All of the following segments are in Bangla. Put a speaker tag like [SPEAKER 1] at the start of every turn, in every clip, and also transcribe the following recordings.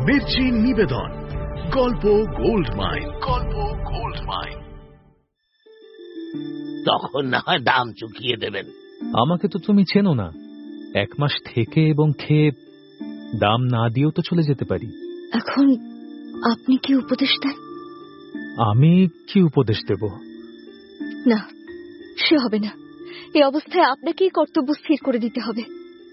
[SPEAKER 1] মির্চি নিবেদন গল্প গোল্ড মাইন। গল্প গোল্ড মাইন।
[SPEAKER 2] তখন না হয় দাম চুকিয়ে দেবেন।
[SPEAKER 3] আমাকে তো তুমি চেনো না, 1 মাস থেকে এবং খেয়ে দাম না দিয়েও তো চলে যেতে পারি।
[SPEAKER 4] এখন আপনি কি উপদেশ দেন?
[SPEAKER 3] আমি কি উপদেশ দেব?
[SPEAKER 4] না, সে হবে না। এই অবস্থায় আপনাকেই কর্তব্য স্থির করে দিতে হবে।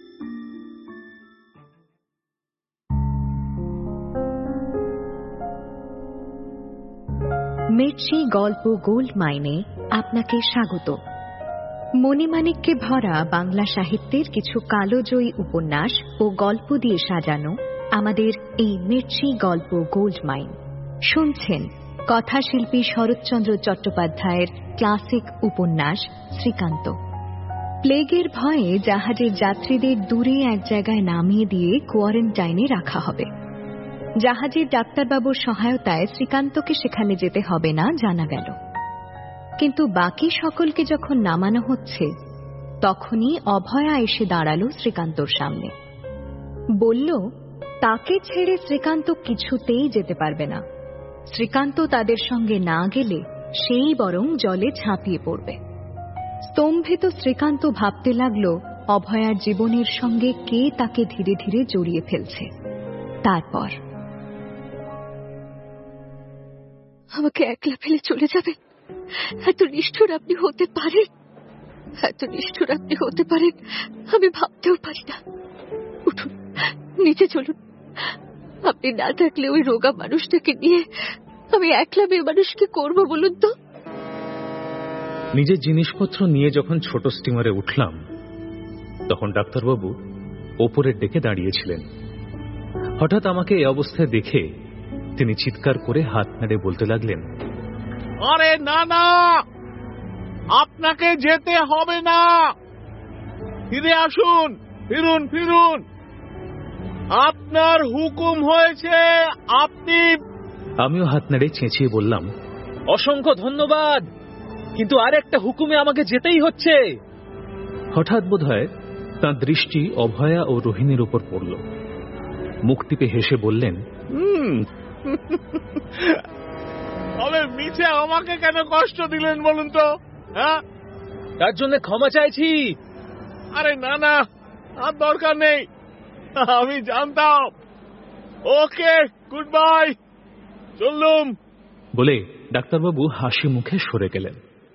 [SPEAKER 4] মির্চি গল্প গোল্ড মাইনে আপনাকে স্বাগত। মণিমাণিক্যে ভরা বাংলা সাহিত্যের কিছু কালোজয়ী উপন্যাস ও গল্প দিয়ে সাজানো আমাদের এই মির্চি গল্প গোল্ড মাইন। শুনছেন কথাশিল্পী শরৎচন্দ্র চট্টোপাধ্যায়ের ক্লাসিক উপন্যাস শ্রীকান্ত। প্লেগের ভয়ে জাহাজের যাত্রীদের দূরে এক জায়গায় নামিয়ে দিয়ে কোয়ারেন্টাইনে রাখা হবে। জাহাজের ডাক্তারবাবুর সহায়তায় শ্রীকান্তকে সেখানে যেতে হবে না জানা গেল। কিন্তু বাকি সকলকে যখন নামানো হচ্ছে, তখনই অভয়া এসে দাঁড়ালো শ্রীকান্তর সামনে। বলল, তাকে ছেড়ে শ্রীকান্ত কিছুতেই যেতে পারবে না। শ্রীকান্ত তাদের সঙ্গে না গেলে সেই বরং জলে ঝাঁপিয়ে পড়বে। স্তম্ভিত শ্রীকান্ত ভাবতে লাগল অভয়ার জীবনের সঙ্গে কে তাকে ধীরে ধীরে জড়িয়ে ফেলছে। তারপর, আমাকে একলা ফেলে চলে যাবেন? এত নিষ্ঠুর আপনি হতে পারেন? এত নিষ্ঠুর আপনি হতে পারেন আমি ভাবতেও পারি না। উঠুন, নিচে চলুন। আপনি না থাকলে ওই রোগা মানুষটাকে নিয়ে আমি একলা মেয়ে মানুষকে করবো বলুন তো?
[SPEAKER 3] নিজের জিনিসপত্র নিয়ে যখন ছোট স্টিমারে উঠলাম, তখন ডাক্তারবাবু ওপরের ডেকে দাঁড়িয়েছিলেন। হঠাৎ আমাকে এই অবস্থায় দেখে তিনি চিৎকার করে হাত নেড়ে বলতে লাগলেন,
[SPEAKER 5] আরে না না, আপনাকে যেতে হবে না, ফিরে আসুন, ফিরুন ফিরুন, আপনার হুকুম হয়েছে, আপনি।
[SPEAKER 3] আমিও হাত নেড়ে চেঁচিয়ে বললাম, অসংখ্য ধন্যবাদ, কিন্তু আর একটা হুকুমে আমাকে যেতেই হচ্ছে। হঠাৎ বোধহয় তাঁর দৃষ্টি অভয়া ও রোহিণীর উপর পড়ল। মুখ টিপে হেসে বললেন,
[SPEAKER 5] তবে মিছে আমাকে কেন কষ্ট দিলেন বলুন তো? হ্যাঁ,
[SPEAKER 3] তার জন্য ক্ষমা চাইছি।
[SPEAKER 5] আরে না না, আর দরকার নেই, আমি জানতাম। ওকে, গুড বাই, চললুম।
[SPEAKER 3] বলে ডাক্তারবাবু হাসি মুখে সরে গেলেন।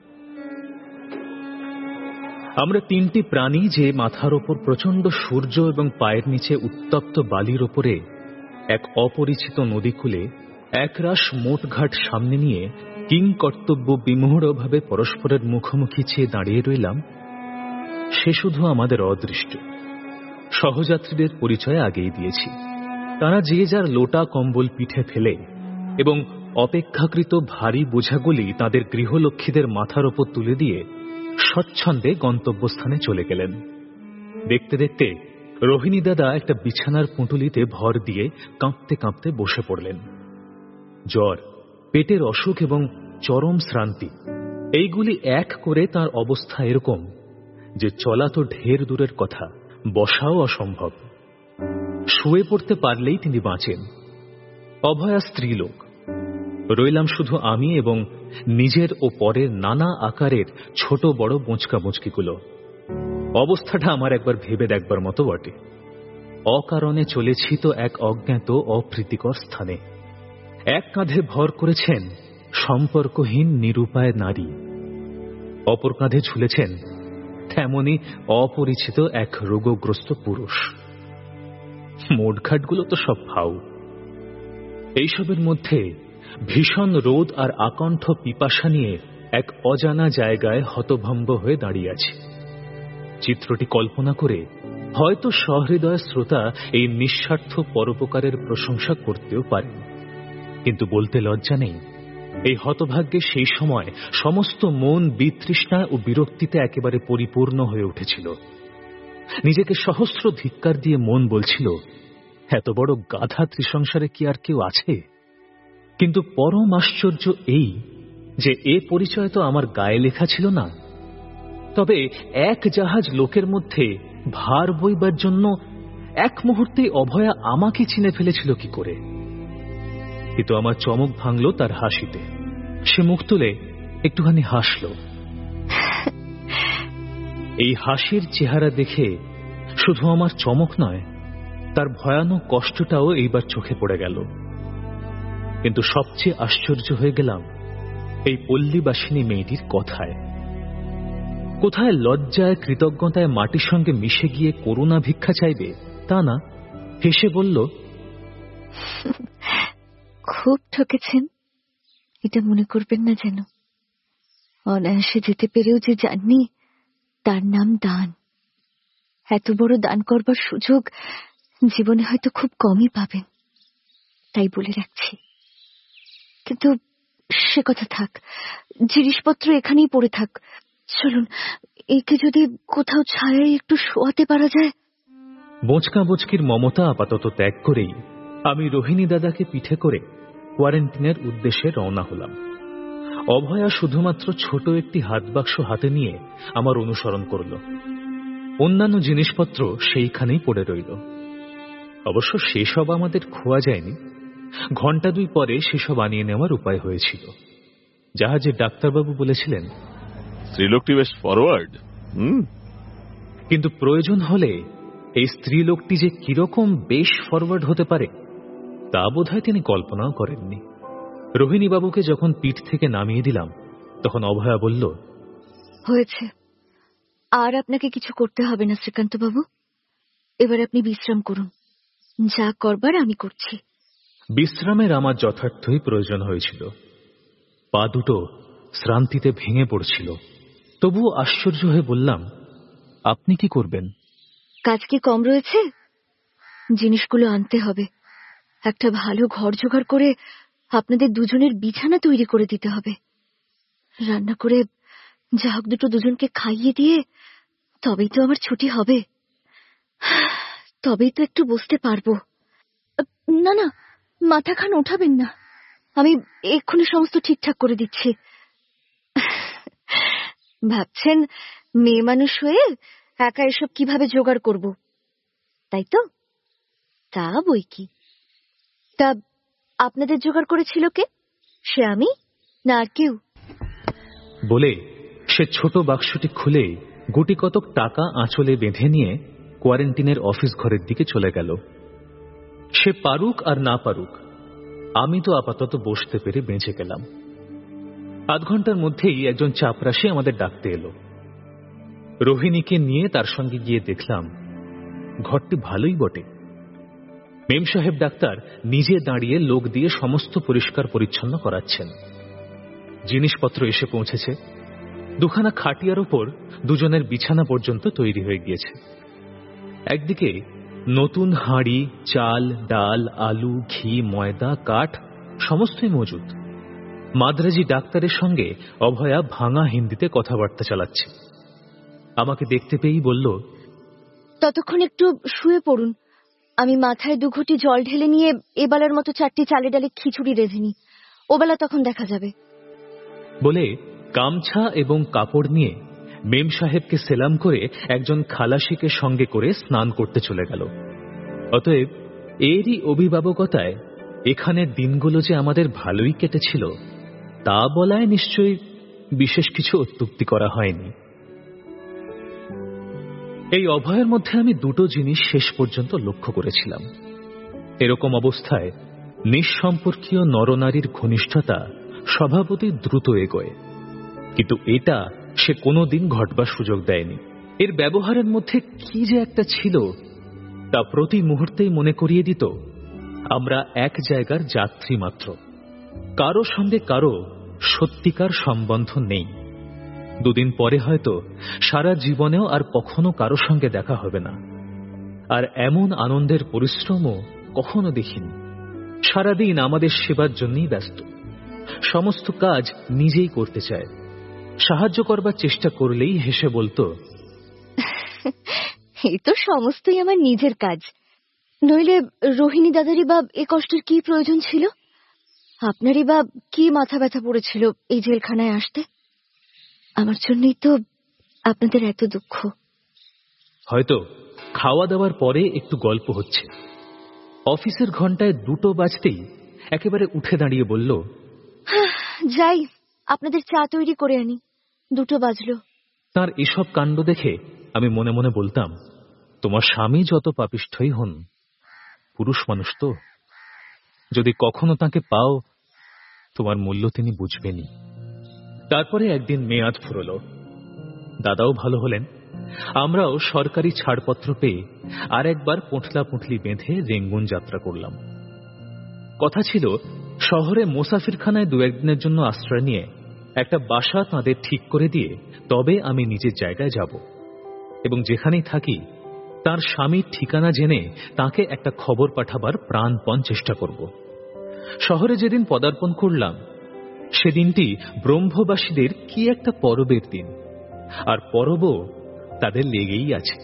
[SPEAKER 3] আমরা 3টি প্রাণী যে মাথার ওপর প্রচন্ড সূর্য এবং পায়ের নিচে উত্তপ্ত বালির ওপরে এক অপরিচিত নদীকূলে একরাশ মোটঘাট সামনে নিয়ে কিং কর্তব্য বিমূঢ়ভাবে পরস্পরের মুখোমুখি চেয়ে দাঁড়িয়ে রইলাম, সে শুধু আমাদের অদৃষ্ট। সহযাত্রীদের পরিচয় আগেই দিয়েছি। তারা যে যার লোটা কম্বল পিঠে ফেলে এবং অপেক্ষাকৃত ভারী বোঝাগুলি তাদের গৃহলক্ষ্মীদের মাথার ওপর তুলে দিয়ে স্বচ্ছন্দে গন্তব্যস্থানে চলে গেলেন। দেখতে দেখতে রোহিণী দাদা একটা বিছানার পুঁটুলিতে ভর দিয়ে কাঁপতে কাঁপতে বসে পড়লেন। জ্বর, পেটের অসুখ এবং চরম শ্রান্তি, এইগুলি এক করে তার অবস্থা এরকম যে চলা তো ঢের দূরের কথা, বসাও অসম্ভব। শুয়ে পড়তে পারলেই তিনি বাঁচেন। অভয়া স্ত্রীলোক। রইলাম শুধু আমি এবং নিজের ও পরের নানা আকারের ছোট বড় বোঁচকা বোঁচকিগুলো। অবস্থাটা আমার একবার ভেবে দেখবার মতো বটে। অকারণে চলেছি তো এক অজ্ঞাত অপ্রীতিকর স্থানে। এক কাঁধে ভর করেছেন সম্পর্কহীন নিরুপায় নারী, অপর কাঁধে ঝুলেছেন তেমনি অপরিচিত এক রোগগ্রস্ত পুরুষ। মোটঘাটগুলো তো সব ফাউ। এইসবের মধ্যে ভীষণ রোদ আর আকণ্ঠ পিপাসা নিয়ে এক অজানা জায়গায় হতভম্ব হয়ে দাঁড়িয়ে আছি। চিত্রটি কল্পনা করে হয়তো সহৃদয় শ্রোতা এই নিঃস্বার্থ পরোপকারের প্রশংসা করতেও পারেন, কিন্তু বলতে লজ্জা নেই, এই হতভাগ্যে সেই সময় সমস্ত মন বিতৃষ্ণা ও বিরক্তিতে একেবারে পরিপূর্ণ হয়ে উঠেছিল। নিজেকে সহস্র ধিক্কার দিয়ে মন বলছিল, এত বড় গাধা ত্রিসংসারে কি আর কেউ আছে? কিন্তু পরম আশ্চর্য এই যে এ পরিচয় তো আমার গায়ে লেখা ছিল না। তবে এক জাহাজ লোকের মধ্যে ভার বইবার জন্য এক মুহূর্তে অভয়া আমাকে চিনে ফেলেছিল কি করে। কিন্তু আমার চমক ভাঙল তার হাসিতে। সে মুখ তুলে একটুখানি হাসল। এই হাসির চেহারা দেখে শুধু আমার চমক নয়, তার ভয়ানক কষ্টটাও এইবার চোখে পড়ে গেল। কিন্তু সবচেয়ে আশ্চর্য হয়ে গেলাম এই পল্লীবাসিনী মেয়েটির কথায়। কোথায় লজ্জায় কৃতজ্ঞতায় মাটির সঙ্গে মিশে গিয়ে করুণা ভিক্ষা চাইবে তা না, হেসে বলল,
[SPEAKER 6] খুব ঠকেছেন, এটা মনে করবেন না যেন। অনায়াসে যেতে পেরেও যে জাননি তার নাম দান। এত বড় দান করবার সুযোগ জীবনে হয়তো খুব কমই পাবেন, তাই বলে রাখছি। কিন্তু সে কথা থাক, জিনিসপত্র এখানেই পড়ে থাক। চলুন, একে যদি কোথাও ছায়ায় একটু শোয়াতে পারা যায়।
[SPEAKER 3] বোঁচকা বোঁচকির মমতা আপাতত ত্যাগ করেই আমি রোহিণী দাদাকে পিঠে করে কোয়ারেন্টিনের উদ্দেশ্যে রওনা হলাম। অভয়া শুধুমাত্র ছোট একটি হাত বাক্স হাতে নিয়ে আমার অনুসরণ করল। অন্যান্য জিনিসপত্র সেইখানেই পড়ে রইল। অবশ্য সেসব আমাদের খোয়া যায়নি। ঘণ্টা দুই পরে সেসব আনিয়ে নেওয়ার উপায় হয়েছিল। জাহাজের ডাক্তারবাবু বলেছিলেন,
[SPEAKER 5] স্ত্রীলোকটি বেশ ফরওয়ার্ড।
[SPEAKER 3] কিন্তু প্রয়োজন হলে এই স্ত্রীলোকটি যে কিরকম বেশ ফরওয়ার্ড হতে পারে তা বোধহয় তিনি কল্পনাও করেননি। রোহিণী বাবুকে যখন পিঠ থেকে নামিয়ে দিলাম তখন অভয়া বলল,
[SPEAKER 6] হয়েছে, আর আপনাকে কিছু করতে হবে না শ্রীকান্ত বাবু। এবার আপনি বিশ্রাম করুন, যা করবার আমি করছি।
[SPEAKER 3] বিশ্রামের আমার যথার্থই প্রয়োজন হয়েছিল। পা দুটো শ্রান্তিতে ভেঙে পড়ছিল। তবুও আশ্চর্য হয়ে বললাম, আপনি কি করবেন?
[SPEAKER 6] কাজ কি কম রয়েছে? জিনিসগুলো আনতে হবে। একটা ভালো ঘর জোগাড় করে আপনাদের দুজনের বিছানা তৈরি করে দিতে হবে। রান্না করে যা হোক দুটো দুজনকে খাইয়ে দিয়ে তবেই তো আমার ছুটি হবে। তবেই তো একটু বসতে পারবো। না না, মাথা খান ওঠাবেন না, আমি এক্ষুনি সমস্ত ঠিকঠাক করে দিচ্ছি। ভাবছেন মেয়ে মানুষ হয়ে একা এসব কিভাবে জোগাড় করব, তাই তো? তা বই কি। তা আপনাদের জোগাড় করেছিল কে? সে আমি না আর কেউ?
[SPEAKER 3] বলে সে ছোট বাক্সটি খুলে গুটি কতক টাকা আঁচলে বেঁধে নিয়ে কোয়ারেন্টিনের অফিস ঘরের দিকে চলে গেল। সে পারুক আর না পারুক, আমি তো আপাতত বসতে পেরে বেঁচে গেলাম। আধ ঘন্টার মধ্যেই একজন চাপরাশি আমাদের ডাকতে এলো। রোহিণীকে নিয়ে তার সঙ্গে গিয়ে দেখলাম ঘরটি ভালোই বটে। মেম সাহেব ডাক্তার নিজে দাঁড়িয়ে লোক দিয়ে সমস্ত পরিষ্কার পরিচ্ছন্ন করাচ্ছেন। জিনিসপত্র এসে পৌঁছেছে। দুখানা খাটিয়ার ওপর দুজনের বিছানা পর্যন্ত তৈরি হয়ে গিয়েছে। একদিকে নতুন হাঁড়ি, চাল, ডাল, আলু, ঘি, ময়দা, কাঠ সমস্তই মজুদ। মাদ্রাজি ডাক্তারের সঙ্গে অভয়া ভাঙা হিন্দিতে কথাবার্তা চালাচ্ছে। আমাকে দেখতে পেয়েই বলল,
[SPEAKER 6] ততক্ষণ একটু শুয়ে পড়ুন, আমি মাথায় 2 ঘটি জল ঢেলে নিয়ে এবেলার মতো 4টি চালে ডালে খিচুড়ি রেঁধে নি, ওবেলা তখন দেখা যাবে।
[SPEAKER 3] বলে গামছা এবং কাপড় নিয়ে মেম সাহেবকে সেলাম করে একজন খালাসিকে সঙ্গে করে স্নান করতে চলে গেল। অতএব এরই অভিভাবকতায় এখানের দিনগুলো যে আমাদের ভালোই কেটেছিল তা বলায় নিশ্চয়ই বিশেষ কিছু অত্যুক্তি করা হয়নি। এই অভয়ের মধ্যে আমি দুটো জিনিস শেষ পর্যন্ত লক্ষ্য করেছিলাম। এরকম অবস্থায় নিঃসম্পর্কীয় নরনারীর ঘনিষ্ঠতা স্বভাবতই দ্রুত এগোয়, কিন্তু এটা সে কোনোদিন ঘটবার সুযোগ দেয়নি। এর ব্যবহারের মধ্যে কি যে একটা ছিল তা প্রতি মুহূর্তেই মনে করিয়ে দিত আমরা এক জায়গার যাত্রী মাত্র। কারো সঙ্গে কারো সত্যিকার সম্বন্ধ নেই। 2 দিন পরে হয়তো সারা জীবনেও আর কখনো কারো সঙ্গে দেখা হবে না। আর এমন আনন্দের পরিশ্রমও কখনো দেখিনি। সারাদিন আমাদের সেবার জন্যই ব্যস্ত। সমস্ত কাজ নিজেই করতে চায়। সাহায্য করবার চেষ্টা করলেই হেসে বলতো,
[SPEAKER 6] এই তো সমস্তই আমার নিজের কাজ, নইলে রোহিণী দাদারই বা এ কষ্টের কি প্রয়োজন ছিল? আপনারই বা কি মাথা ব্যথা পড়েছিল এই জেলখানায় আসতে? আমার জন্যই তো আপনাদের এত দুঃখ।
[SPEAKER 3] হয়তো খাওয়া দাওয়ার পরে একটু গল্প হচ্ছে। অফিসের ঘন্টায় 2টো বাজতেই একেবারে উঠে দাঁড়িয়ে বলল,
[SPEAKER 6] যাই, আপনাদের চা তৈরি করে আনি, 2টো বাজলো।
[SPEAKER 3] তার এসব কাণ্ড দেখে আমি মনে মনে বলতাম, তোমার স্বামী যত পাপিষ্ঠই হন, পুরুষ মানুষ তো, যদি কখনো তাকে পাও তোমার মূল্য তিনি বুঝবেনই। তারপরে একদিন মেয়াদ ফুরল, দাদাও ভালো হলেন, আমরাও সরকারি ছাড়পত্র পেয়ে আর একবার পোঁটলা পুঁটলি বেঁধে রেঙ্গুন যাত্রা করলাম। কথা ছিল শহরে মোসাফিরখানায় 2-1 দিনের জন্য আশ্রয় নিয়ে একটা বাসা তাঁদের ঠিক করে দিয়ে তবে আমি নিজের জায়গায় যাব, এবং যেখানেই থাকি তার স্বামীর ঠিকানা জেনে তাকে একটা খবর পাঠাবার প্রাণপণ চেষ্টা করব। শহরে যেদিন পদার্পণ করলাম সেদিনটি ব্রহ্মবাসীদের কি একটা পরবের দিন, আর পরবও তাদের লেগেই আছে।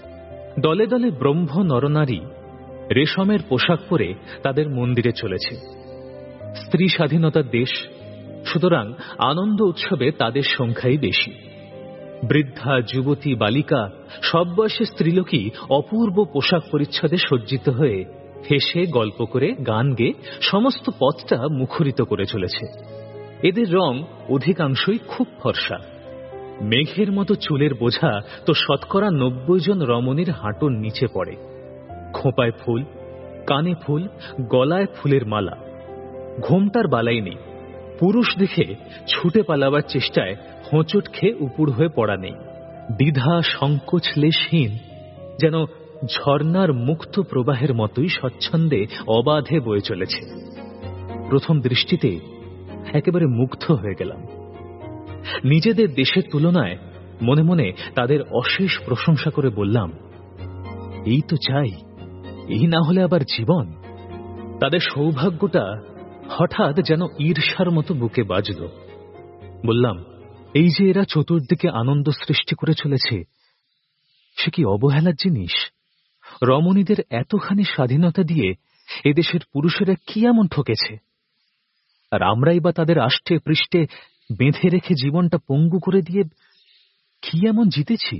[SPEAKER 3] দলে দলে ব্রহ্ম নরনারী রেশমের পোশাক পরে তাদের মন্দিরে চলেছে। স্ত্রী স্বাধীনতার দেশ, সুতরাং আনন্দ উৎসবে তাদের সংখ্যাই বেশি। বৃদ্ধা, যুবতী, বালিকা, সব বয়সের স্ত্রীলোকই অপূর্ব পোশাক পরিচ্ছদে সজ্জিত হয়ে হেসে, গল্প করে, গান গেয়ে সমস্ত পথটা মুখরিত করে চলেছে। এদের রং অধিকাংশই খুব ফর্সা। মেঘের মতো চুলের বোঝা তো 90% জন রমণীর হাঁটুর নিচে পড়ে। খোঁপায় ফুল, কানে ফুল, গলায় ফুলের মালা, ঘোমটার বালাই নেই। পুরুষ দেখে ছুটে পালাবার চেষ্টায় হোঁচট খেয়ে উপুড় হয়ে পড়া নেই। দ্বিধা সংকোচ লেশহীন, যেন ঝর্ণার মুক্ত প্রবাহের মতোই স্বচ্ছন্দে অবাধে বয়ে চলেছে। প্রথম দৃষ্টিতে একেবারে মুগ্ধ হয়ে গেলাম। নিজেদের দেশের তুলনায় মনে মনে তাদের অশেষ প্রশংসা করে বললাম, এই তো চাই, এই না হলে আবার জীবন। তাদের সৌভাগ্যটা হঠাৎ যেন ঈর্ষার মতো বুকে বাজল। বললাম, এই যে এরা চতুর্দিকে আনন্দ সৃষ্টি করে চলেছে, সে কি অবহেলার জিনিস? রমণীদের এতখানি স্বাধীনতা দিয়ে এদেশের পুরুষেরা কি এমন ঠকেছে? আর আমরাই বা তাদের আষ্টে পৃষ্ঠে বেঁধে রেখে জীবনটা পঙ্গু করে দিয়ে কি এমন জিতেছি?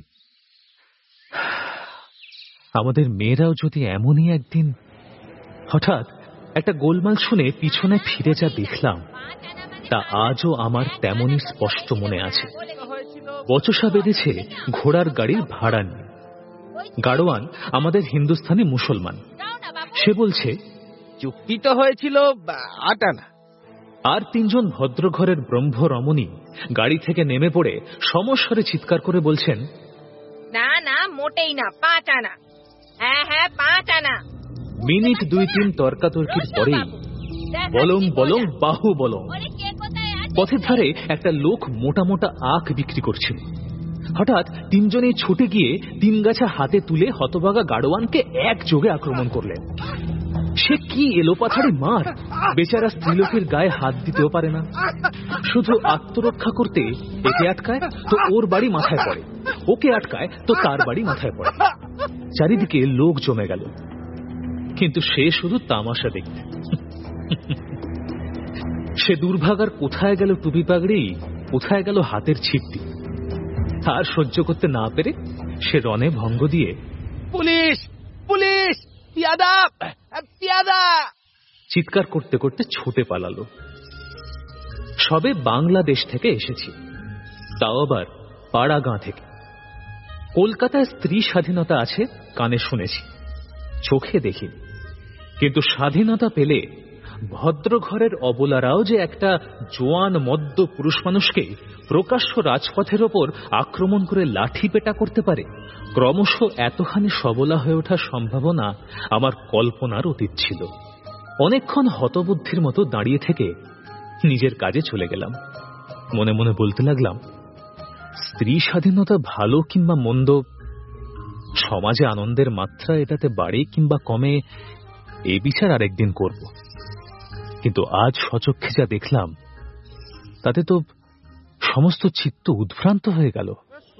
[SPEAKER 3] আমাদের মেয়েরাও যদি এমনই একদিন। হঠাৎ একটা গোলমাল শুনে পিছনে ফিরে যা দেখলাম তা আজও আমার তেমনই স্পষ্ট মনে আছে। বচসা বেঁধেছে ঘোড়ার গাড়ির ভাড়া নিয়ে। গাড়োয়ান আমাদের হিন্দুস্থানি মুসলমান। সে বলছে,
[SPEAKER 2] চুক্তি তো হয়েছিল 8 আনা।
[SPEAKER 3] আর 3 জন ভদ্রঘরের ব্রহ্ম রমণী গাড়ি থেকে নেমে পড়ে সমস্বরে চিৎকার করে বলছেন,
[SPEAKER 7] না না, মোটেই না, 5 আনা। হ্যাঁ হ্যাঁ, 5 আনা।
[SPEAKER 3] মিনিট 2-3 তর্কাতর্কির পরেই বলং বলং বাহু বলং। পথের ধারে একটা লোক মোটা মোটা আখ বিক্রি করছিল। হঠাৎ 3 জনেই ছুটে গিয়ে 3 গাছা হাতে তুলে হতভাগা গাড়োয়ানকে একযোগে আক্রমণ করলেন। সে কি এলোপাথারি মার! বেচারা স্ত্রীলোকের গায়ে হাত দিতেও পারে না। শুধু আত্মরক্ষা করতে একে আটকায় তো ওর বাড়ি মাথায় পড়ে, ওকে আটকায় তো তার বাড়ি মাথায় পড়ে। চারিদিকে লোক জমে গেল, কিন্তু সে শুধু তামাশা দেখতে। সে দুর্ভাগার কোথায় গেল টুপি পাগড়ি, কোথায় গেল হাতের ছিপটি। আর সহ্য করতে না পেরে সে রণে ভঙ্গ দিয়ে,
[SPEAKER 2] পুলিশ পুলিশ, পিয়াদা পিয়াদা,
[SPEAKER 3] চিৎকার করতে করতে ছুটে পালালো। সবে বাংলাদেশ থেকে এসেছি, তাও আবার পাড়া গাঁ থেকে। কলকাতায় স্ত্রী স্বাধীনতা আছে কানে শুনেছি, চোখে দেখিনি। কিন্তু স্বাধীনতা পেলে ভদ্রঘরের অবলারাও যে একটা জোয়ান মদ্য পুরুষ মানুষকে প্রকাশ্য রাজপথের ওপর আক্রমণ করে লাঠি পেটা করতে পারে, ক্রমশ এতখানি সবলা হয়ে ওঠার সম্ভাবনা আমার কল্পনার অতীত ছিল। অনেকক্ষণ হতবুদ্ধির মতো দাঁড়িয়ে থেকে নিজের কাজে চলে গেলাম। মনে মনে বলতে লাগলাম, স্ত্রী স্বাধীনতা ভালো কিংবা মন্দ, সমাজে আনন্দের মাত্রা এটাতে বাড়ে কিংবা কমে, এ বিচার আরেকদিন করব। কিন্তু আজ সচক্ষে যা দেখলাম তাতে তো সমস্ত চিত্ত উদ্ভ্রান্ত হয়ে গেল।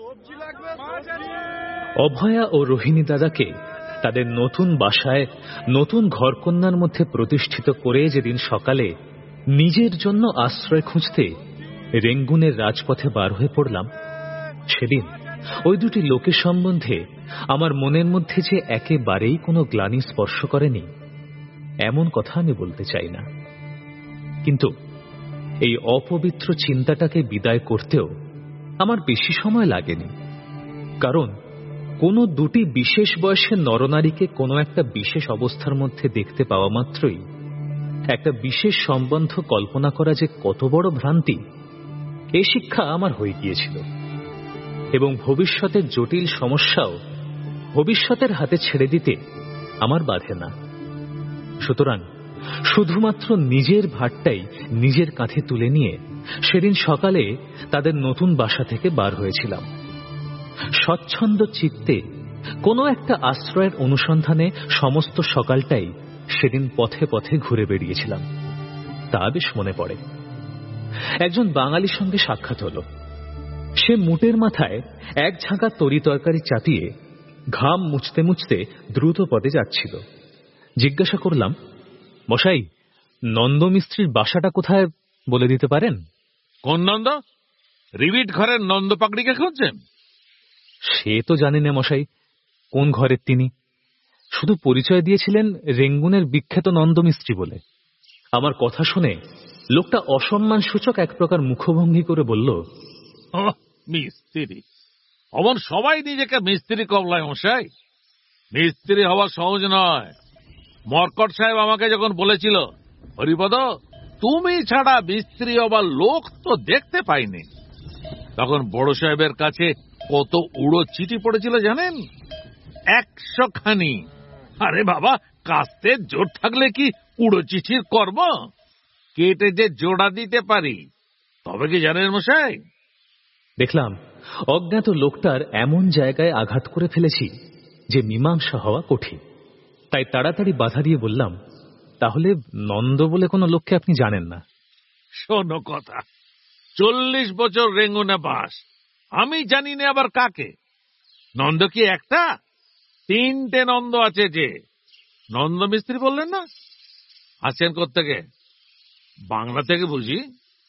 [SPEAKER 3] অভয়া ও রোহিণী দাদাকে তাদের নতুন বাসায় নতুন ঘরকন্যার মধ্যে প্রতিষ্ঠিত করে যেদিন সকালে নিজের জন্য আশ্রয় খুঁজতে রেঙ্গুনের রাজপথে বার হয়ে পড়লাম, সেদিন ওই দুটি লোকের সম্বন্ধে আমার মনের মধ্যে যে একেবারেই কোনো গ্লানি স্পর্শ করেনি এমন কথা আমি বলতে চাই না, কিন্তু এই অপবিত্র চিন্তাটাকে বিদায় করতেও আমার বেশি সময় লাগেনি। কারণ কোনো দুটি বিশেষ বয়সের নরনারীকে কোনো একটা বিশেষ অবস্থার মধ্যে দেখতে পাওয়া মাত্রই একটা বিশেষ সম্বন্ধ কল্পনা করা যে কত বড় ভ্রান্তি, এই শিক্ষা আমার হয়ে গিয়েছিল। এবং ভবিষ্যতের জটিল সমস্যাও ভবিষ্যতের হাতে ছেড়ে দিতে আমার বাধে না। সুতরাং শুধুমাত্র নিজের ভারটাই নিজের কাঁধে তুলে নিয়ে সেদিন সকালে তাদের নতুন বাসা থেকে বার হয়েছিলাম। স্বচ্ছন্দ চিত্তে কোনো একটা আশ্রয়ের অনুসন্ধানে সমস্ত সকালটাই সেদিন পথে পথে ঘুরে বেরিয়েছিলাম। তা বেশ মনে পড়ে। একজন বাঙালির সঙ্গে সাক্ষাৎ হলো। সে মুটের মাথায় এক ঝাঁকা তরি তরকারি চাটিয়ে ঘাম মুছতে মুছতে দ্রুত পদে যাচ্ছিল। জিজ্ঞাসা করলাম, মশাই, নন্দ মিস্ত্রির বাসাটা কোথায় বলে দিতে পারেন?
[SPEAKER 5] কোন নন্দ? রিবিট ঘরের নন্দ পাগড়িকে খুঁজছেন?
[SPEAKER 3] সে তো জানি না মশাই কোন ঘরের তিনি, শুধু পরিচয় দিয়েছিলেন রেঙ্গুনের বিখ্যাত নন্দ মিস্ত্রি বলে। আমার কথা শুনে লোকটা অসম্মান সূচক এক প্রকার মুখভঙ্গি করে বলল,
[SPEAKER 5] মিস্ত্রি? অমন সবাই নিজেকে মিস্ত্রি কবলায় মশাই। মিস্ত্রি হওয়া সহজ নয়। মরকট সাহেব আমাকে যখন বলেছিল, হরিপদ তুমি ছাড়া মিস্ত্রি হবার লোক তো দেখতে পাইনি, তখন বড় সাহেবের কাছে কত উড়ো চিঠি পড়েছিল জানেন? 100 খানি। আরে বাবা, কাস্তে জোর থাকলে কি উড়ো চিঠির কর্ম? কেটে যে জোড়া দিতে পারি, তবে কি জানেন মশাই?
[SPEAKER 3] দেখলাম অজ্ঞাত লোকটার এমন জায়গায় আঘাত করে ফেলেছি যে মীমাংসা হওয়া কঠিন। তাই তাড়াতাড়ি বাধা দিয়ে বললাম, তাহলে নন্দ বলে কোনো লোককে আপনি জানেন না?
[SPEAKER 5] শোনো কথা, 40 বছর রেঙ্গুনে বাস, আমি জানি না আবার কাকে। নন্দ কি একটা? 3টে নন্দ আছে। যে নন্দ মিস্ত্রি বললেন না, আছেন কোত্থেকে? বাংলা থেকে বুঝি।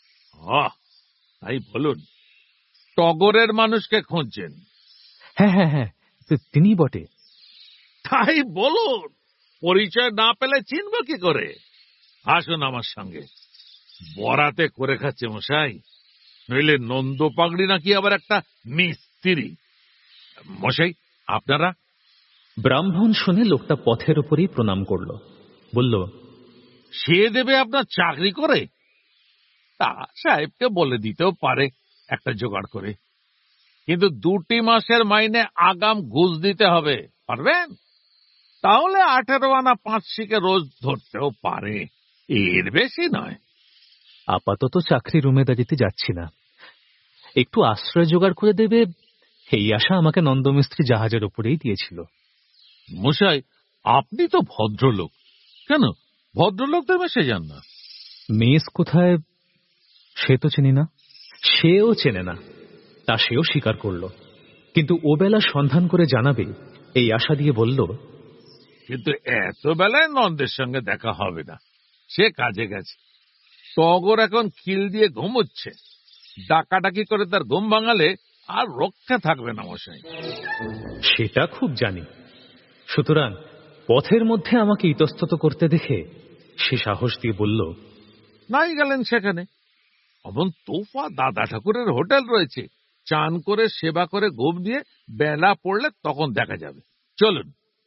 [SPEAKER 5] তাই বলুন, টগরের মানুষকে খুঁজছেন?
[SPEAKER 3] হ্যাঁ হ্যাঁ হ্যাঁ, তিনি বটে।
[SPEAKER 5] তাই বলুন, পরিচয় না পেলে চিনব কি করে? আসুন আমার সঙ্গে। বরাতে করে খাচ্ছে মশাই, নইলে নন্দ পাগড়ি নাকি আবার একটা মিস্ত্রি। মশাই আপনারা?
[SPEAKER 3] ব্রাহ্মণ শুনে লোকটা পথের উপরেই প্রণাম করল, বলল,
[SPEAKER 5] সে দেবে আপনার চাকরি করে? তা সাহেবকে বলে দিতেও পারে একটা জোগাড় করে, কিন্তু 2 মাসের মাইনে আগাম ঘুষ দিতে হবে। পারবেন? তাহলে 18 আনা 5 শিকে রোজ ধরতেও পারে, এর বেশি নয়।
[SPEAKER 3] আপাতত চাকরির উমেদারিতে যাচ্ছি না, একটু আশ্রয় জোগাড় করে দেবে এই আশা আমাকে নন্দমিস্ত্রি জাহাজের উপরেই দিয়েছিল।
[SPEAKER 5] মশাই আপনি তো ভদ্রলোক, কেন ভদ্রলোক তো মেশে যান না?
[SPEAKER 3] মেস কোথায় সে তো চিনি না, সেও চেনে না, তা সেও স্বীকার করল। কিন্তু ও বেলা সন্ধান করে জানাবে এই আশা দিয়ে বলল,
[SPEAKER 5] কিন্তু এত বেলায় নন্দের সঙ্গে দেখা হবে না, সে কাজে গেছে। টগর এখন খিল দিয়ে ঘুমোচ্ছে, ডাকাডাকি করে তার ঘুম ভাঙালে আর রক্ষা থাকবে না মশাই।
[SPEAKER 3] সেটা খুব জানি। সুতরাং পথের মধ্যে আমাকে ইতস্তত করতে দেখে সে সাহস দিয়ে বলল,
[SPEAKER 5] নাই গেলেন সেখানে, অমন তোফা দাদা ঠাকুরের হোটেল রয়েছে, চান করে সেবা করে ঘুম দিয়ে বেলা পড়লে তখন দেখা যাবে। চলুন।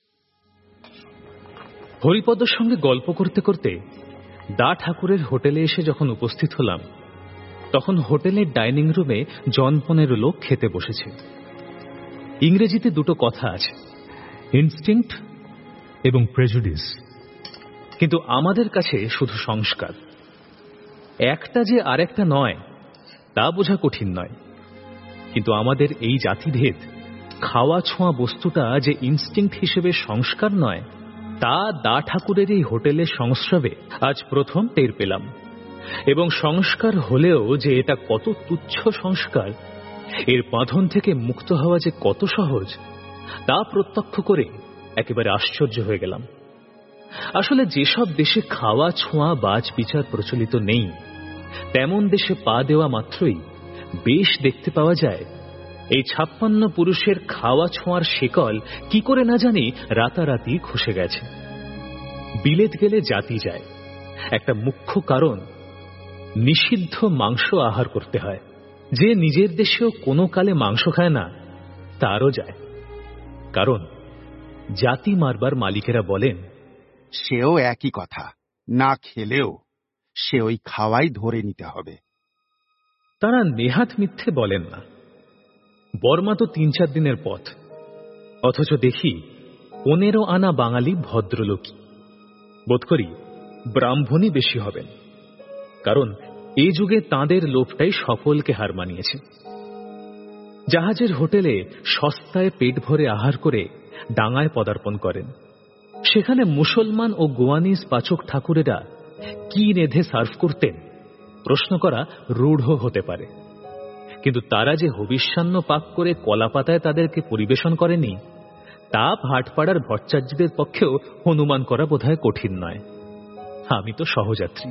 [SPEAKER 3] হরিপদর সঙ্গে গল্প করতে করতে দা ঠাকুরের হোটেলে এসে যখন উপস্থিত হলাম, তখন হোটেলের ডাইনিং রুমে 15 লোক খেতে বসেছে। ইংরেজিতে 2 কথা আছে, ইনস্টিংক্ট এবং প্রেজুডিস, কিন্তু আমাদের কাছে শুধু সংস্কার। একটা যে আরেকটা নয় তা বোঝা কঠিন নয়, কিন্তু আমাদের এই জাতিভেদ, খাওয়া ছোঁয়া বস্তুটা যে ইনস্টিংক্ট হিসেবে সংস্কার নয়, তা দা ঠাকুরের এই হোটেলের সংস্রবে আজ প্রথম টের পেলাম। এবং সংস্কার হলেও যে এটা কত তুচ্ছ সংস্কার, এর বাঁধন থেকে মুক্ত হওয়া যে কত সহজ, তা প্রত্যক্ষ করে একেবারে আশ্চর্য হয়ে গেলাম। আসলে যেসব দেশে খাওয়া ছোঁয়া বাজ বিচার প্রচলিত নেই, তেমন দেশে পা দেওয়া মাত্রই বেশ দেখতে পাওয়া যায় এই 56 পুরুষের খাওয়া ছোঁয়ার শিকল কি করে না জানি রাতারাতি খসে গেছে। বিলেত গেলে জাতি যায়, একটা মুখ্য কারণ নিষিদ্ধ মাংস আহার করতে হয়। যে নিজের দেশেও কোনো কালে মাংস খায় না তারও যায়, কারণ জাতি মারবার মালিকেরা বলেন
[SPEAKER 8] সেও একই কথা, না খেলেও সে ওই খাওয়াই ধরে নিতে হবে।
[SPEAKER 3] তারা নেহাত মিথ্যে বলেন না। বর্মা তো 3-4 দিনের পথ, অথচ দেখি 15 আনা বাঙালি ভদ্রলোকী। বোধ করি ব্রাহ্মণই বেশি হবেন, কারণ এই যুগে তাঁদের লোভটাই সকলকে হার মানিয়েছে। জাহাজের হোটেলে সস্তায় পেট ভরে আহার করে ডাঙায় পদার্পণ করেন। সেখানে মুসলমান ও গোয়ানিজ পাচক ঠাকুরেরা কি নেধে সার্ভ করতেন প্রশ্ন করা রূঢ় হতে পারে, কিন্তু তারা যে হবিষ্যান্ন পাক করে কলাপাতায় তাদেরকে পরিবেশন করেনি তা ভাটপাড়ার ভট্টাচার্যদের পক্ষেও অনুমান করা বোধহয় কঠিন নয়। আমি তো সহযাত্রী।